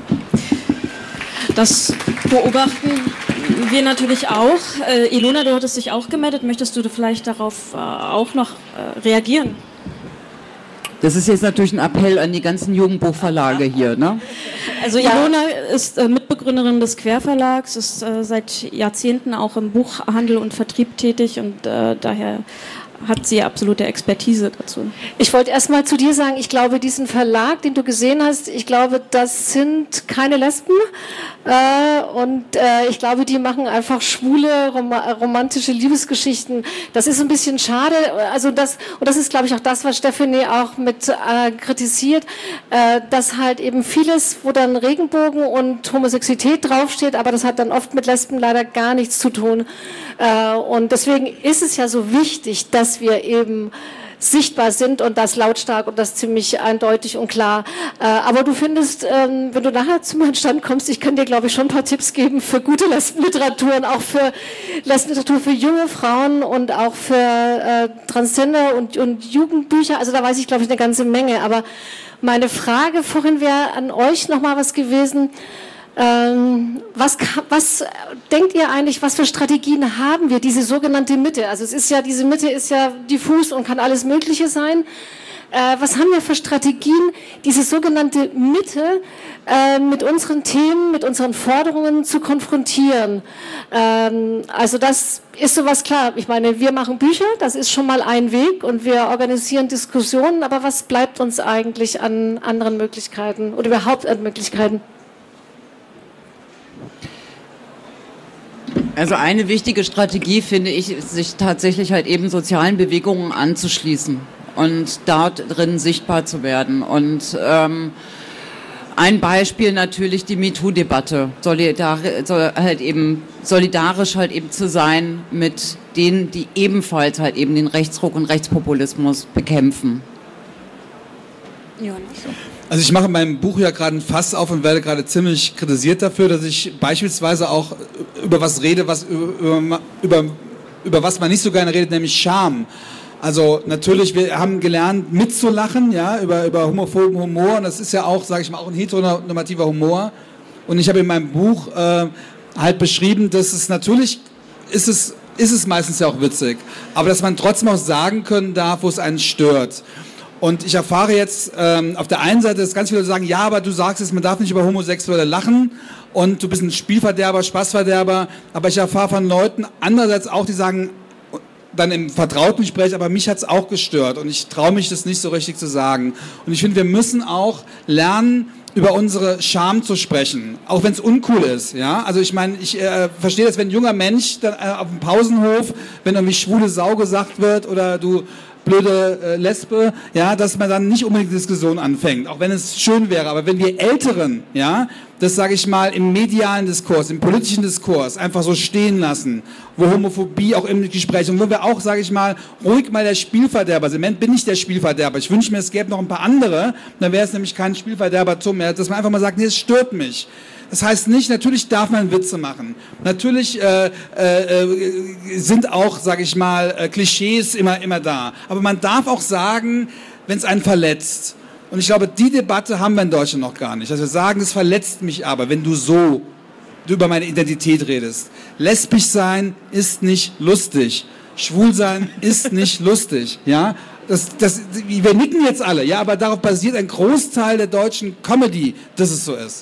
Das beobachten wir natürlich auch. Äh, Ilona, du hattest dich auch gemeldet. Möchtest du vielleicht darauf äh, auch noch äh, reagieren? Das ist jetzt natürlich ein Appell an die ganzen Jugendbuchverlage hier, ne? Also Ilona ist äh, Mitbegründerin des Querverlags, ist äh, seit Jahrzehnten auch im Buchhandel und Vertrieb tätig und äh, daher hat sie absolute Expertise dazu. Ich wollte erst mal zu dir sagen, ich glaube, diesen Verlag, den du gesehen hast, ich glaube, das sind keine Lesben äh, und äh, ich glaube, die machen einfach schwule, rom romantische Liebesgeschichten. Das ist ein bisschen schade, also das, und das ist, glaube ich, auch das, was Stephanie auch mit äh, kritisiert, äh, dass halt eben vieles, wo dann Regenbogen und Homosexualität draufsteht, aber das hat dann oft mit Lesben leider gar nichts zu tun. Äh, und deswegen ist es ja so wichtig, dass dass wir eben sichtbar sind und das lautstark und das ziemlich eindeutig und klar. Äh, aber du findest, ähm, wenn du nachher zu meinem Stand kommst, ich kann dir, glaube ich, schon ein paar Tipps geben für gute Lesbenliteratur und auch für Lesbenliteratur für junge Frauen und auch für äh, Transgender und, und Jugendbücher. Also da weiß ich, glaube ich, eine ganze Menge. Aber meine Frage vorhin wäre an euch nochmal was gewesen. Ähm, was, was denkt ihr eigentlich, was für Strategien haben wir, diese sogenannte Mitte? Also es ist ja, diese Mitte ist ja diffus und kann alles Mögliche sein. Äh, was haben wir für Strategien, diese sogenannte Mitte äh, mit unseren Themen, mit unseren Forderungen zu konfrontieren? Ähm, also das ist sowas klar. Ich meine, wir machen Bücher, das ist schon mal ein Weg und wir organisieren Diskussionen, aber was bleibt uns eigentlich an anderen Möglichkeiten oder überhaupt an Möglichkeiten? Also eine wichtige Strategie, finde ich, ist, sich tatsächlich halt eben sozialen Bewegungen anzuschließen und dort drin sichtbar zu werden. Und ähm, ein Beispiel natürlich die MeToo-Debatte, solidar halt eben, solidarisch halt eben zu sein mit denen, die ebenfalls halt eben den Rechtsruck und Rechtspopulismus bekämpfen. Ja, so. Also ich mache in meinem Buch ja gerade ein Fass auf und werde gerade ziemlich kritisiert dafür, dass ich beispielsweise auch über was rede, was über, über, über was man nicht so gerne redet, nämlich Scham. Also natürlich, wir haben gelernt mitzulachen, ja, über, über homophoben Humor und das ist ja auch, sage ich mal, auch ein heteronormativer Humor. Und ich habe in meinem Buch äh, halt beschrieben, dass es natürlich, ist es, ist es meistens ja auch witzig, aber dass man trotzdem auch sagen können darf, wo es einen stört. Und ich erfahre jetzt, ähm, auf der einen Seite, dass ganz viele sagen, ja, aber du sagst es, man darf nicht über Homosexuelle lachen und du bist ein Spielverderber, Spaßverderber, aber ich erfahre von Leuten andererseits auch, die sagen, dann im vertrauten Gespräch, aber mich hat's auch gestört und ich traue mich das nicht so richtig zu sagen. Und ich finde, wir müssen auch lernen, über unsere Scham zu sprechen, auch wenn es uncool ist, ja. Also ich meine, ich äh, verstehe das, wenn ein junger Mensch dann äh, auf dem Pausenhof, wenn irgendwie schwule Sau gesagt wird oder du blöde äh, Lesbe, ja, dass man dann nicht unbedingt Diskussion anfängt, auch wenn es schön wäre. Aber wenn wir Älteren, ja, das sage ich mal im medialen Diskurs, im politischen Diskurs einfach so stehen lassen, wo Homophobie auch im Gespräch und wo wir auch, sage ich mal, ruhig mal der Spielverderber sind. Im Moment bin ich der Spielverderber. Ich wünsche mir, es gäbe noch ein paar andere, dann wäre es nämlich kein Spielverderbertum mehr, dass man einfach mal sagt, nee, es stört mich. Das heißt nicht, natürlich darf man Witze machen. Natürlich äh, äh, sind auch, sage ich mal, äh, Klischees immer, immer da. Aber man darf auch sagen, wenn es einen verletzt. Und ich glaube, die Debatte haben wir in Deutschland noch gar nicht. Dass wir sagen, es verletzt mich aber, wenn du so du über meine Identität redest. Lesbisch sein ist nicht lustig. Schwul sein ist nicht lustig. Ja? Das, das, wir nicken jetzt alle, ja, aber darauf basiert ein Großteil der deutschen Comedy, dass es so ist.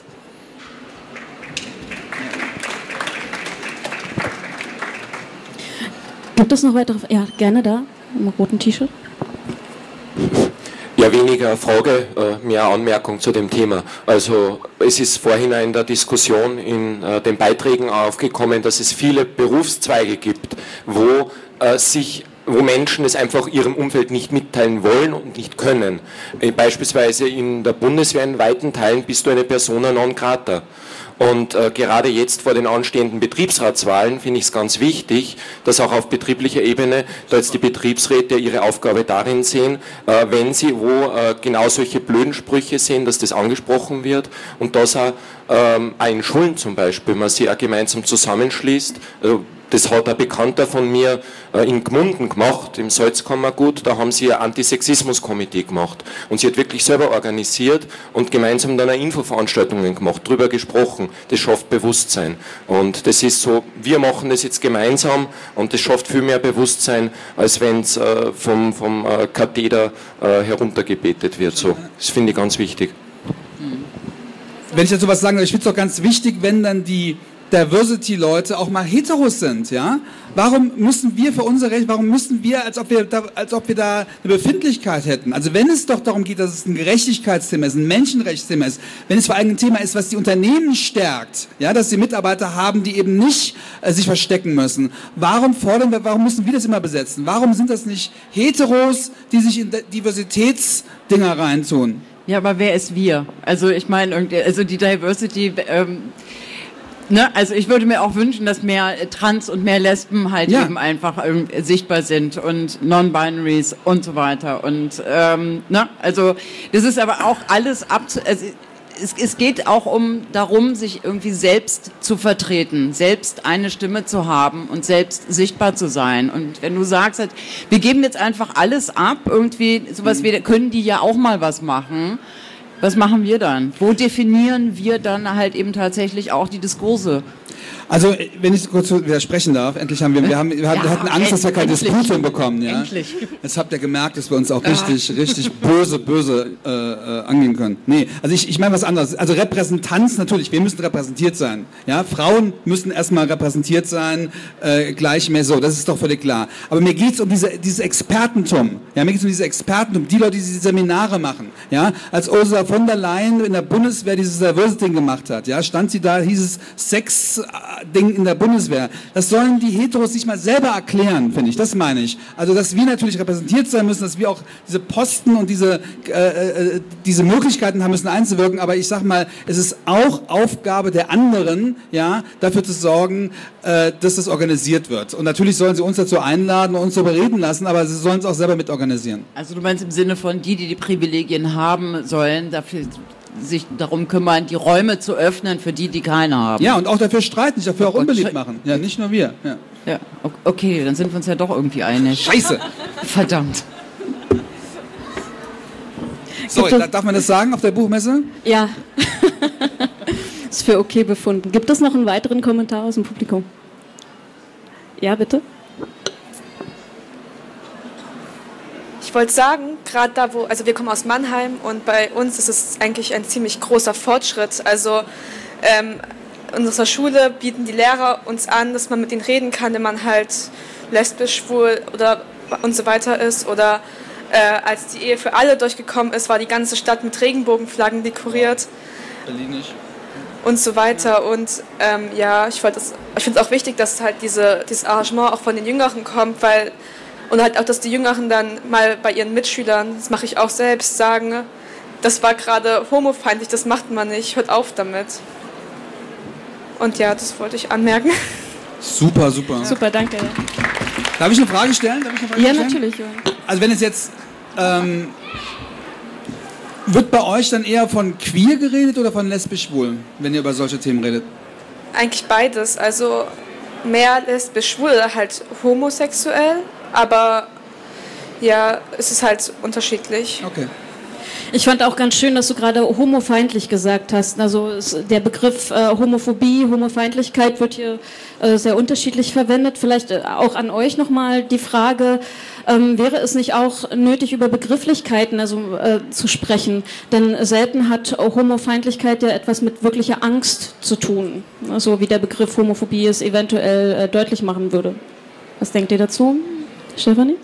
Gibt es noch weitere? Ja, gerne da, im roten T-Shirt. Ja, weniger Frage, mehr Anmerkung zu dem Thema. Also es ist vorhin in der Diskussion in den Beiträgen aufgekommen, dass es viele Berufszweige gibt, wo sich wo Menschen es einfach ihrem Umfeld nicht mitteilen wollen und nicht können. Beispielsweise in der Bundeswehr in weiten Teilen bist du eine Persona non grata. Und äh, gerade jetzt vor den anstehenden Betriebsratswahlen finde ich es ganz wichtig, dass auch auf betrieblicher Ebene da jetzt die Betriebsräte ihre Aufgabe darin sehen, äh, wenn sie wo äh, genau solche blöden Sprüche sehen, dass das angesprochen wird und dass auch, ähm, auch in Schulen zum Beispiel man sie auch gemeinsam zusammenschließt. Also Das hat ein Bekannter von mir äh, in Gmunden gemacht, im Salzkammergut. Da haben sie ein Antisexismus-Komitee gemacht. Und sie hat wirklich selber organisiert und gemeinsam dann eine Infoveranstaltungen gemacht, drüber gesprochen. Das schafft Bewusstsein. Und das ist so, wir machen das jetzt gemeinsam und das schafft viel mehr Bewusstsein, als wenn es äh, vom, vom äh, Katheder äh, heruntergebetet wird. So, das finde ich ganz wichtig. Wenn ich dazu was sagen darf, ich finde es doch ganz wichtig, wenn dann die Diversity-Leute auch mal heteros sind, ja? Warum müssen wir für unser Recht, warum müssen wir, als ob wir da, als ob wir da eine Befindlichkeit hätten? Also wenn es doch darum geht, dass es ein Gerechtigkeitsthema ist, ein Menschenrechtsthema ist, wenn es vor allem ein Thema ist, was die Unternehmen stärkt, ja, dass sie Mitarbeiter haben, die eben nicht äh, sich verstecken müssen, warum fordern wir, warum müssen wir das immer besetzen? Warum sind das nicht Heteros, die sich in Diversitätsdinger reintun? Ja, aber wer ist wir? Also ich meine, also die Diversity... Ähm Ne, also ich würde mir auch wünschen, dass mehr Trans und mehr Lesben halt ja. eben einfach äh, sichtbar sind und Non-Binaries und so weiter. Und ähm, ne, also das ist aber auch alles ab. Also, es, es geht auch um darum, sich irgendwie selbst zu vertreten, selbst eine Stimme zu haben und selbst sichtbar zu sein. Und wenn du sagst, halt, wir geben jetzt einfach alles ab, irgendwie sowas, mhm. wie können die ja auch mal was machen. Was machen wir dann? Wo definieren wir dann halt eben tatsächlich auch die Diskurse? Also, wenn ich kurz widersprechen darf, endlich haben wir, wir, haben, wir, haben, ja, wir hatten Angst, dass wir kein Disputum bekommen. Ja? Endlich. Jetzt habt ihr gemerkt, dass wir uns auch richtig, ja. richtig böse, böse äh, äh, angehen können. Nee, also ich, ich meine was anderes. Also Repräsentanz natürlich, wir müssen repräsentiert sein. Ja? Frauen müssen erstmal repräsentiert sein, äh, gleichmäßig so, das ist doch völlig klar. Aber mir geht es um diese, dieses Expertentum. Ja? Mir geht es um diese Expertentum, die Leute, die diese Seminare machen. Ja? Als Ursula von der Leyen in der Bundeswehr dieses Diversity gemacht hat, ja? Stand sie da, hieß es Sex... Ding in der Bundeswehr. Das sollen die Heteros sich mal selber erklären, finde ich. Das meine ich. Also, dass wir natürlich repräsentiert sein müssen, dass wir auch diese Posten und diese, äh, diese Möglichkeiten haben müssen einzuwirken. Aber ich sag mal, es ist auch Aufgabe der anderen, ja, dafür zu sorgen, äh, dass das organisiert wird. Und natürlich sollen sie uns dazu einladen und uns darüber reden lassen, aber sie sollen es auch selber mitorganisieren. Also, du meinst im Sinne von die, die die Privilegien haben sollen, dafür sich darum kümmern, die Räume zu öffnen für die, die keine haben. Ja, und auch dafür streiten, sich dafür auch unbeliebt machen. Ja, nicht nur wir. Ja. Ja, okay, dann sind wir uns ja doch irgendwie einig. Scheiße! Verdammt. So, darf man das sagen auf der Buchmesse? Ja. Ist für okay befunden. Gibt es noch einen weiteren Kommentar aus dem Publikum? Ja, bitte? Ich wollte sagen, gerade da, wo, also wir kommen aus Mannheim und bei uns ist es eigentlich ein ziemlich großer Fortschritt. Also ähm, in unserer Schule bieten die Lehrer uns an, dass man mit ihnen reden kann, wenn man halt lesbisch, schwul oder und so weiter ist. Oder äh, als die Ehe für alle durchgekommen ist, war die ganze Stadt mit Regenbogenflaggen dekoriert. Berlinisch. Und so weiter. Und ähm, ja, ich, ich finde es auch wichtig, dass halt diese, dieses Arrangement auch von den Jüngeren kommt, weil und halt auch, dass die Jüngeren dann mal bei ihren Mitschülern, das mache ich auch selbst, sagen, das war gerade homofeindlich, das macht man nicht, hört auf damit. Und ja, das wollte ich anmerken. Super, super. Super, danke. Darf ich eine Frage stellen? Darf ich eine Frage ja, stellen? natürlich. Ja. Also wenn es jetzt, ähm, wird bei euch dann eher von queer geredet oder von lesbisch-schwul, wenn ihr über solche Themen redet? Eigentlich beides, also mehr lesbisch-schwul, halt homosexuell. Aber ja, es ist halt unterschiedlich. Okay. Ich fand auch ganz schön, dass du gerade homofeindlich gesagt hast. Also der Begriff äh, Homophobie, Homofeindlichkeit wird hier äh, sehr unterschiedlich verwendet. Vielleicht äh, auch an euch nochmal die Frage, ähm, wäre es nicht auch nötig, über Begrifflichkeiten also, äh, zu sprechen? Denn selten hat Homofeindlichkeit ja etwas mit wirklicher Angst zu tun. Also wie der Begriff Homophobie es eventuell äh, deutlich machen würde. Was denkt ihr dazu? Stefanie?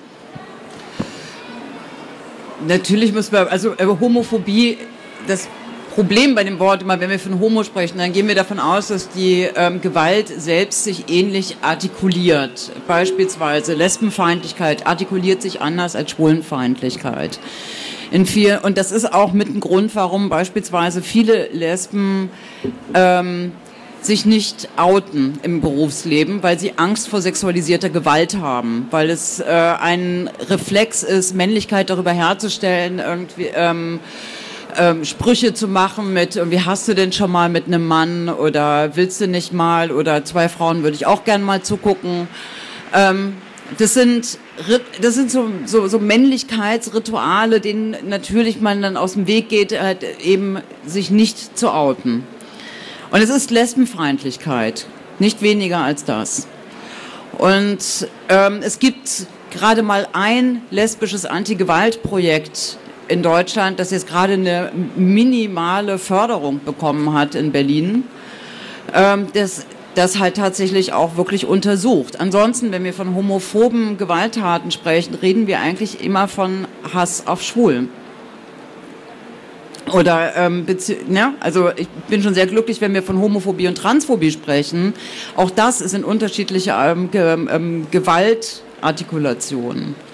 Natürlich müssen wir, also äh, Homophobie, das Problem bei dem Wort immer, wenn wir von Homo sprechen, dann gehen wir davon aus, dass die ähm, Gewalt selbst sich ähnlich artikuliert. Beispielsweise Lesbenfeindlichkeit artikuliert sich anders als Schwulenfeindlichkeit. In viel, und das ist auch mit ein Grund, warum beispielsweise viele Lesben ähm, sich nicht outen im Berufsleben, weil sie Angst vor sexualisierter Gewalt haben, weil es äh, ein Reflex ist, Männlichkeit darüber herzustellen, irgendwie ähm, ähm, Sprüche zu machen mit, wie hast du denn schon mal mit einem Mann oder willst du nicht mal oder zwei Frauen würde ich auch gern mal zugucken. Ähm, das sind, das sind so, so, so Männlichkeitsrituale, denen natürlich man dann aus dem Weg geht, halt eben sich nicht zu outen. Und es ist Lesbenfeindlichkeit, nicht weniger als das. Und ähm, es gibt gerade mal ein lesbisches Anti-Gewalt-Projekt in Deutschland, das jetzt gerade eine minimale Förderung bekommen hat in Berlin, ähm, das, das halt tatsächlich auch wirklich untersucht. Ansonsten, wenn wir von homophoben Gewalttaten sprechen, reden wir eigentlich immer von Hass auf Schwulen. Oder, ähm, ja, also ich bin schon sehr glücklich, wenn wir von Homophobie und Transphobie sprechen. Auch das sind unterschiedliche ähm, Ge ähm, Gewaltartikulationen.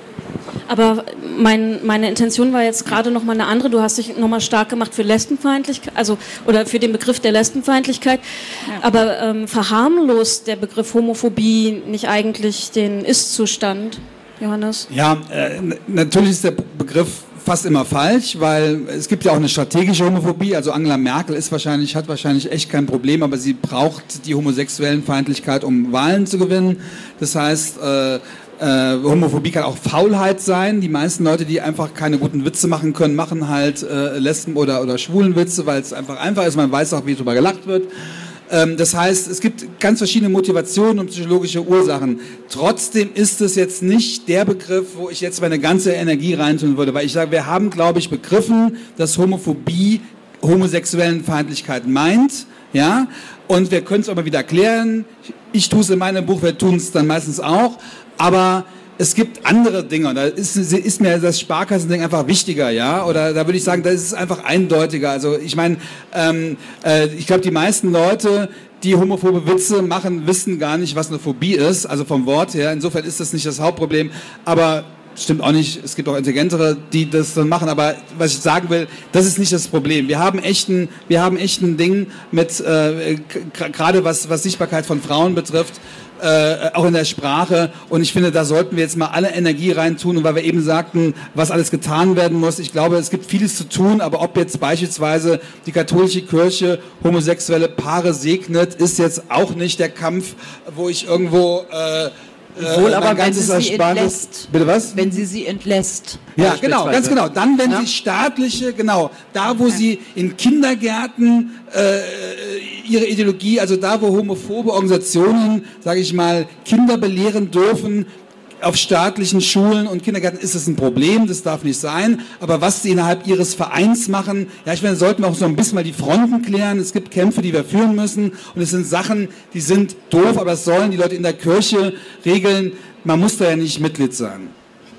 Aber mein, meine Intention war jetzt gerade noch mal eine andere. Du hast dich noch mal stark gemacht für Lesbenfeindlichkeit, also oder für den Begriff der Lesbenfeindlichkeit. Ja. Aber ähm, verharmlost der Begriff Homophobie nicht eigentlich den Ist-Zustand, Johannes? Ja, äh, natürlich ist der Begriff fast immer falsch, weil es gibt ja auch eine strategische Homophobie. Also Angela Merkel ist wahrscheinlich, hat wahrscheinlich echt kein Problem, aber sie braucht die Homosexuellenfeindlichkeit, um Wahlen zu gewinnen. Das heißt, äh, Äh, Homophobie kann auch Faulheit sein. Die meisten Leute, die einfach keine guten Witze machen können, machen halt äh, Lesben- oder, oder Schwulenwitze, weil es einfach einfach ist. Man weiß auch, wie drüber gelacht wird. Ähm, das heißt, es gibt ganz verschiedene Motivationen und psychologische Ursachen. Trotzdem ist es jetzt nicht der Begriff, wo ich jetzt meine ganze Energie reintun würde, weil ich sage, wir haben, glaube ich, begriffen, dass Homophobie Homosexuellenfeindlichkeit meint, ja, und wir können es aber wieder erklären. Ich tue es in meinem Buch, wir tun es dann meistens auch. Aber es gibt andere Dinge, da ist, ist mir das Sparkassending einfach wichtiger, ja, oder da würde ich sagen, da ist es einfach eindeutiger. Also ich meine, ähm, äh, ich glaube, die meisten Leute, die homophobe Witze machen, wissen gar nicht, was eine Phobie ist, also vom Wort her. Insofern ist das nicht das Hauptproblem, aber stimmt auch nicht, es gibt auch intelligentere, die das dann machen, aber was ich sagen will, das ist nicht das Problem. Wir haben echt ein, wir haben echt ein Ding mit, äh, gerade was, was Sichtbarkeit von Frauen betrifft, Äh, auch in der Sprache, und ich finde, da sollten wir jetzt mal alle Energie reintun, und weil wir eben sagten, was alles getan werden muss, ich glaube, es gibt vieles zu tun, aber ob jetzt beispielsweise die katholische Kirche homosexuelle Paare segnet, ist jetzt auch nicht der Kampf, wo ich irgendwo äh, Wohl, aber wenn sie sie entlässt. Bitte was? Wenn sie sie entlässt. Ja, genau, ganz genau. Dann, wenn ja. sie staatliche, genau, da, wo ja. sie in Kindergärten äh, ihre Ideologie, also da, wo homophobe Organisationen, sage ich mal, Kinder belehren dürfen, auf staatlichen Schulen und Kindergärten ist es ein Problem, das darf nicht sein. Aber was sie innerhalb ihres Vereins machen, ja, ich meine, sollten wir auch so ein bisschen mal die Fronten klären. Es gibt Kämpfe, die wir führen müssen, und es sind Sachen, die sind doof, aber das sollen die Leute in der Kirche regeln. Man muss da ja nicht Mitglied sein.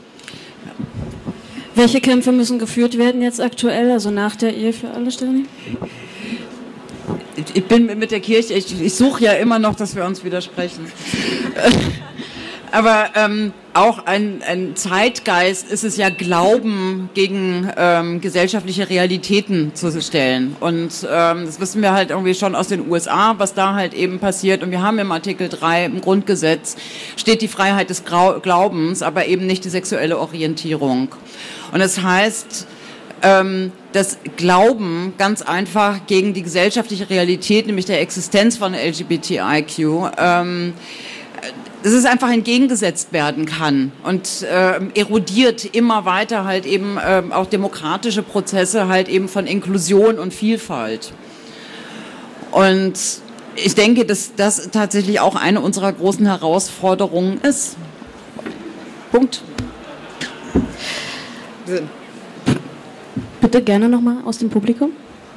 Welche Kämpfe müssen geführt werden jetzt aktuell, also nach der Ehe für alle, Stefanie? Ich bin mit der Kirche, ich, ich suche ja immer noch, dass wir uns widersprechen. Aber ähm, auch ein, ein Zeitgeist ist es ja, Glauben gegen ähm, gesellschaftliche Realitäten zu stellen. Und ähm, das wissen wir halt irgendwie schon aus den U S A, was da halt eben passiert. Und wir haben im Artikel drei im Grundgesetz steht die Freiheit des Grau- Glaubens, aber eben nicht die sexuelle Orientierung. Und das heißt, ähm, dass Glauben ganz einfach gegen die gesellschaftliche Realität, nämlich der Existenz von L G B T I Q, ähm, dass es einfach entgegengesetzt werden kann und äh, erodiert immer weiter halt eben äh, auch demokratische Prozesse halt eben von Inklusion und Vielfalt. Und ich denke, dass das tatsächlich auch eine unserer großen Herausforderungen ist. Punkt. Bitte gerne nochmal aus dem Publikum.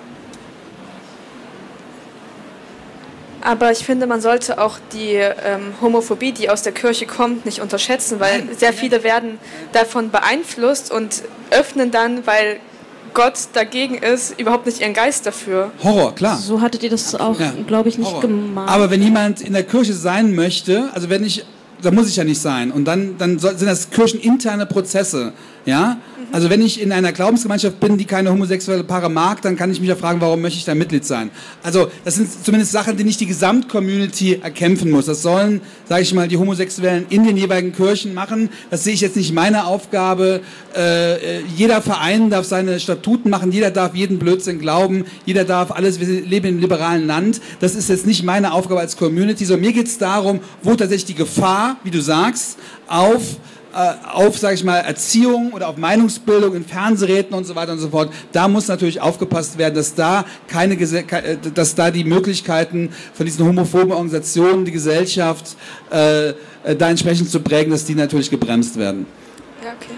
Aber ich finde, man sollte auch die ähm, Homophobie, die aus der Kirche kommt, nicht unterschätzen, weil sehr viele werden davon beeinflusst und öffnen dann, weil Gott dagegen ist, überhaupt nicht ihren Geist dafür. Horror, klar. So hattet ihr das auch, ja. glaube ich, nicht Horror. gemacht. Aber wenn jemand in der Kirche sein möchte, also wenn ich, da muss ich ja nicht sein, und dann, dann sind das kircheninterne Prozesse, ja, mhm. Also wenn ich in einer Glaubensgemeinschaft bin, die keine homosexuelle Paare mag, dann kann ich mich ja fragen, warum möchte ich da Mitglied sein? Also das sind zumindest Sachen, die nicht die Gesamtcommunity erkämpfen muss. Das sollen, sage ich mal, die Homosexuellen in den jeweiligen Kirchen machen. Das sehe ich jetzt nicht meine Aufgabe. Äh, jeder Verein darf seine Statuten machen, jeder darf jeden Blödsinn glauben, jeder darf alles, wir leben im liberalen Land. Das ist jetzt nicht meine Aufgabe als Community, sondern mir geht es darum, wo tatsächlich die Gefahr, wie du sagst, auf auf, sage ich mal, Erziehung oder auf Meinungsbildung in Fernsehräten und so weiter und so fort, da muss natürlich aufgepasst werden, dass da keine, dass da die Möglichkeiten von diesen homophoben Organisationen, die Gesellschaft äh, da entsprechend zu prägen, dass die natürlich gebremst werden. Ja, okay.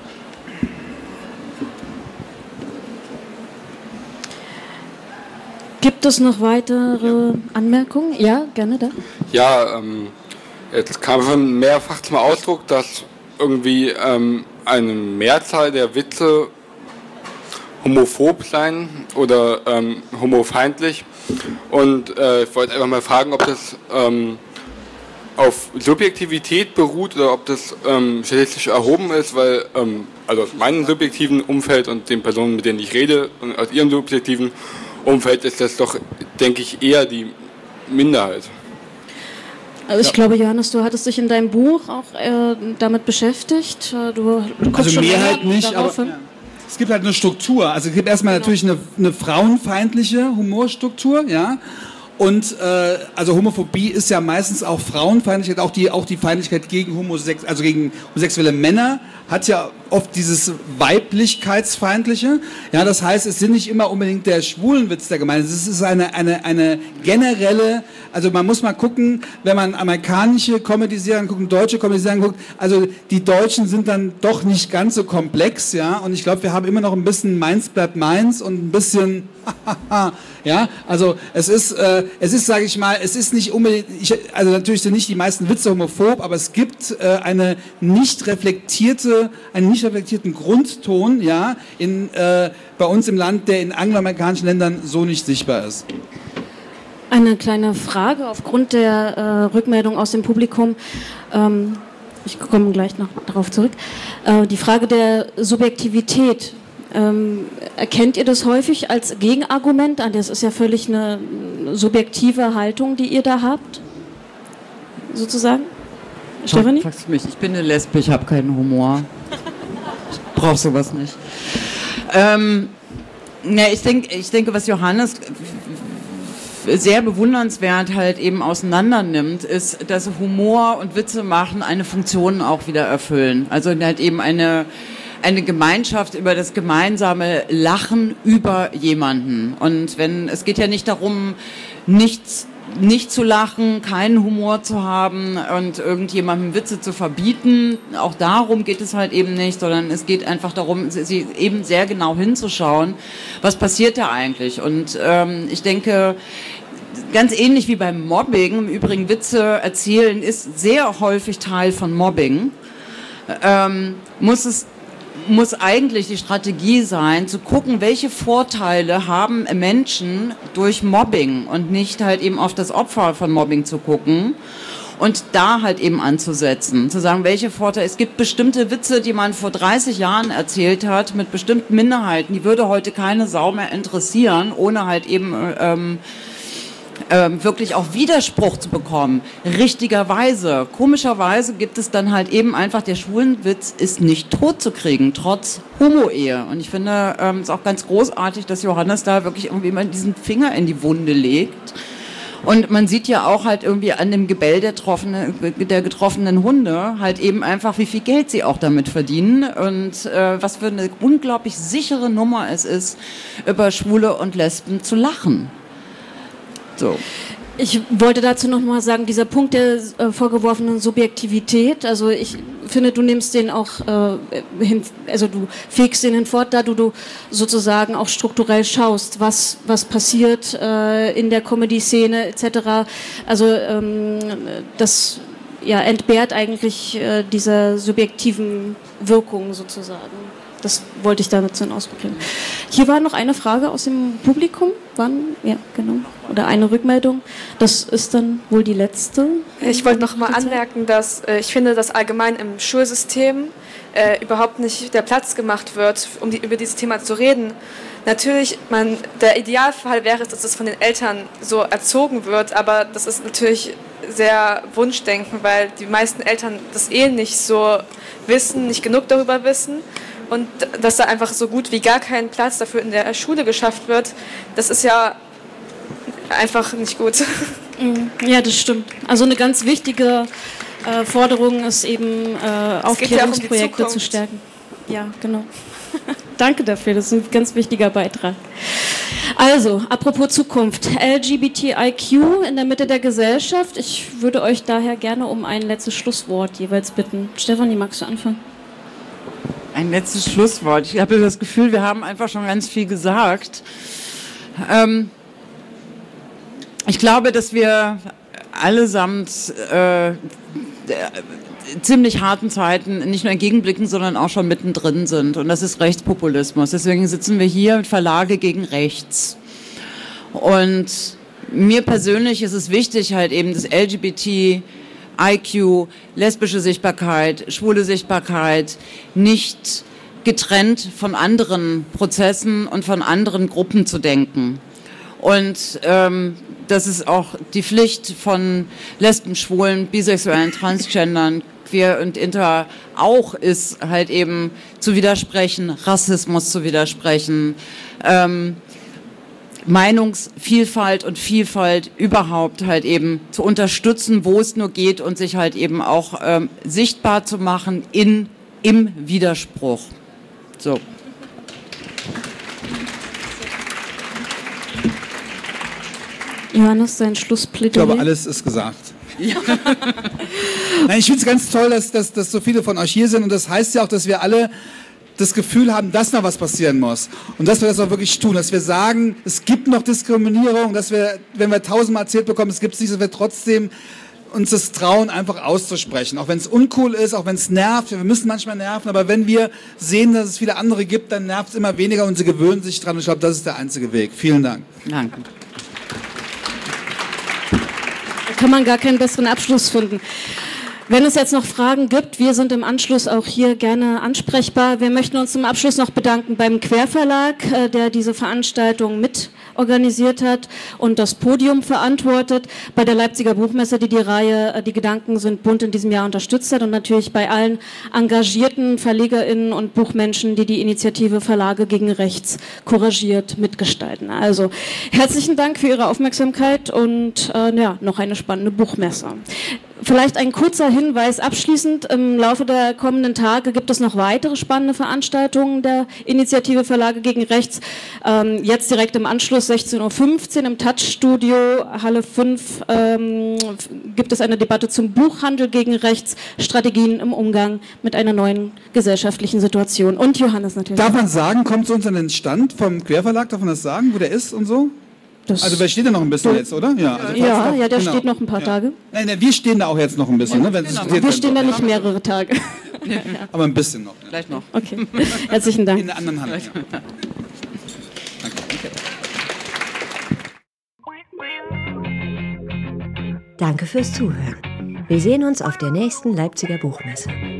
Gibt es noch weitere Anmerkungen? Ja, gerne da. Ja, ähm, jetzt kam schon mehrfach zum Ausdruck, dass irgendwie ähm, eine Mehrzahl der Witze homophob sein oder ähm, homofeindlich. Und äh, ich wollte einfach mal fragen, ob das ähm, auf Subjektivität beruht oder ob das ähm, statistisch erhoben ist, weil ähm, also aus meinem subjektiven Umfeld und den Personen, mit denen ich rede, und aus ihrem subjektiven Umfeld ist das doch, denke ich, eher die Minderheit. Also ich ja. glaube, Johannes, du hattest dich in deinem Buch auch äh, damit beschäftigt. Du, du also schon Mehrheit nicht, aber ja. Es gibt halt eine Struktur. Also es gibt erstmal genau. natürlich eine, eine frauenfeindliche Humorstruktur, ja. Und äh, also Homophobie ist ja meistens auch Frauenfeindlichkeit, auch die auch die Feindlichkeit gegen Homosex, also gegen homosexuelle Männer hat ja oft dieses Weiblichkeitsfeindliche. Ja, das heißt, es sind nicht immer unbedingt der Schwulenwitz der Gemeinde. Es ist eine eine eine generelle. Also man muss mal gucken, wenn man amerikanische Comedy-Serien guckt, deutsche Comedy-Serien guckt. Also die Deutschen sind dann doch nicht ganz so komplex, ja. Und ich glaube, wir haben immer noch ein bisschen Meins bleibt meins und ein bisschen ja, also es ist, äh, es ist, sage ich mal, es ist nicht unbedingt, ich, also natürlich sind nicht die meisten Witze homophob, aber es gibt äh, eine nicht reflektierte, einen nicht reflektierten Grundton, ja, in, äh, bei uns im Land, der in angloamerikanischen Ländern so nicht sichtbar ist. Eine kleine Frage aufgrund der äh, Rückmeldung aus dem Publikum. Ähm, ich komme gleich noch darauf zurück. Äh, die Frage der Subjektivität. Ähm, erkennt ihr das häufig als Gegenargument an? Das ist ja völlig eine subjektive Haltung, die ihr da habt, sozusagen. Stefanie? Fragst du mich? Ich bin eine Lesbe, ich habe keinen Humor. Ich brauche sowas nicht. Ähm, ja, ich, denk, ich denke, was Johannes sehr bewundernswert halt eben auseinander nimmt, ist, dass Humor und Witze machen eine Funktion auch wieder erfüllen. Also halt eben eine eine Gemeinschaft über das gemeinsame Lachen über jemanden. Und wenn, es geht ja nicht darum, nichts, nicht zu lachen, keinen Humor zu haben und irgendjemandem Witze zu verbieten. Auch darum geht es halt eben nicht, sondern es geht einfach darum, sie eben sehr genau hinzuschauen, was passiert da eigentlich. Und ähm, ich denke, ganz ähnlich wie beim Mobbing, im Übrigen Witze erzählen ist sehr häufig Teil von Mobbing, ähm, muss es muss eigentlich die Strategie sein, zu gucken, welche Vorteile haben Menschen durch Mobbing und nicht halt eben auf das Opfer von Mobbing zu gucken und da halt eben anzusetzen, zu sagen, welche Vorteile, es gibt bestimmte Witze, die man vor dreißig Jahren erzählt hat, mit bestimmten Minderheiten, die würde heute keine Sau mehr interessieren, ohne halt eben ähm, Ähm, wirklich auch Widerspruch zu bekommen. Richtigerweise, komischerweise gibt es dann halt eben einfach, der Schwulenwitz ist nicht tot zu kriegen, trotz Homo-Ehe. Und ich finde es ähm, ist auch ganz großartig, dass Johannes da wirklich irgendwie mal diesen Finger in die Wunde legt. Und man sieht ja auch halt irgendwie an dem Gebell der, der getroffenen Hunde halt eben einfach, wie viel Geld sie auch damit verdienen und äh, was für eine unglaublich sichere Nummer es ist, über Schwule und Lesben zu lachen. So. Ich wollte dazu noch mal sagen, dieser Punkt der äh, vorgeworfenen Subjektivität, also ich finde, du nimmst den auch äh, hin, also du fegst den hinfort, da du, du sozusagen auch strukturell schaust, was, was passiert äh, in der Comedy-Szene et cetera. Also ähm, das ja, entbehrt eigentlich äh, dieser subjektiven Wirkung sozusagen. Das wollte ich damit zum Ausdruck bringen. Hier war noch eine Frage aus dem Publikum. Wann? Ja, genau. Oder eine Rückmeldung. Das ist dann wohl die letzte. Ich wollte noch mal anmerken, dass äh, ich finde, dass allgemein im Schulsystem äh, überhaupt nicht der Platz gemacht wird, um die, über dieses Thema zu reden. Natürlich, man, der Idealfall wäre es, dass es von den Eltern so erzogen wird, aber das ist natürlich sehr Wunschdenken, weil die meisten Eltern das eh nicht so wissen, nicht genug darüber wissen. Und dass da einfach so gut wie gar kein Platz dafür in der Schule geschafft wird, das ist ja einfach nicht gut. Ja, das stimmt. Also eine ganz wichtige äh, Forderung ist eben, äh, Aufklärungsprojekte ja um zu stärken. Ja, genau. Danke dafür, das ist ein ganz wichtiger Beitrag. Also, apropos Zukunft, L G B T I Q in der Mitte der Gesellschaft. Ich würde euch daher gerne um ein letztes Schlusswort jeweils bitten. Stefanie, magst du anfangen? Ein letztes Schlusswort. Ich habe das Gefühl, wir haben einfach schon ganz viel gesagt. Ähm, ich glaube, dass wir allesamt äh, ziemlich harten Zeiten nicht nur entgegenblicken, sondern auch schon mittendrin sind. Und das ist Rechtspopulismus. Deswegen sitzen wir hier mit Verlage gegen rechts. Und mir persönlich ist es wichtig, halt eben das L G B T I Q, lesbische Sichtbarkeit, schwule Sichtbarkeit nicht getrennt von anderen Prozessen und von anderen Gruppen zu denken. Und ähm, das ist auch die Pflicht von Lesben, Schwulen, Bisexuellen, Transgendern, Queer und Inter auch ist, halt eben zu widersprechen, Rassismus zu widersprechen, ähm, Meinungsvielfalt und Vielfalt überhaupt halt eben zu unterstützen, wo es nur geht und sich halt eben auch ähm, sichtbar zu machen in, im Widerspruch. So. Johannes, sein Schlussplädoyer. Ich glaube, alles ist gesagt. Ja. Nein, ich finde es ganz toll, dass, dass, dass so viele von euch hier sind und das heißt ja auch, dass wir alle das Gefühl haben, dass noch was passieren muss und dass wir das auch wirklich tun, dass wir sagen, es gibt noch Diskriminierung, dass wir, wenn wir tausendmal erzählt bekommen, es gibt es nicht, dass wir trotzdem uns das trauen, einfach auszusprechen, auch wenn es uncool ist, auch wenn es nervt, wir müssen manchmal nerven, aber wenn wir sehen, dass es viele andere gibt, dann nervt es immer weniger und sie gewöhnen sich dran und ich glaube, das ist der einzige Weg. Vielen Dank. Danke. Da kann man gar keinen besseren Abschluss finden. Wenn es jetzt noch Fragen gibt, wir sind im Anschluss auch hier gerne ansprechbar. Wir möchten uns zum Abschluss noch bedanken beim Querverlag, der diese Veranstaltung mit organisiert hat und das Podium verantwortet, bei der Leipziger Buchmesse, die die Reihe Die Gedanken sind bunt in diesem Jahr unterstützt hat und natürlich bei allen engagierten VerlegerInnen und Buchmenschen, die die Initiative Verlage gegen Rechts couragiert mitgestalten. Also herzlichen Dank für Ihre Aufmerksamkeit und äh, ja, noch eine spannende Buchmesse. Vielleicht ein kurzer Hinweis abschließend. Im Laufe der kommenden Tage gibt es noch weitere spannende Veranstaltungen der Initiative Verlage gegen Rechts. Ähm, jetzt direkt im Anschluss sechzehn Uhr fünfzehn im Touch-Studio Halle fünf ähm, gibt es eine Debatte zum Buchhandel gegen Rechts, Strategien im Umgang mit einer neuen gesellschaftlichen Situation. Und Johannes natürlich. Darf man sagen, kommt zu uns an den Stand vom Querverlag, darf man das sagen, wo der ist und so? Das also wer steht da noch ein bisschen jetzt, oder? Ja, also ja, noch, ja, der genau. steht noch ein paar ja. Tage. Nein, nein, wir stehen da auch jetzt noch ein bisschen. Ne, wenn genau. Wir stehen da nicht mehrere Tage. Ja. Aber ein bisschen noch. Ja. Vielleicht noch. Okay, herzlichen Dank. In der anderen Hand. Ja. Danke fürs Zuhören. Wir sehen uns auf der nächsten Leipziger Buchmesse.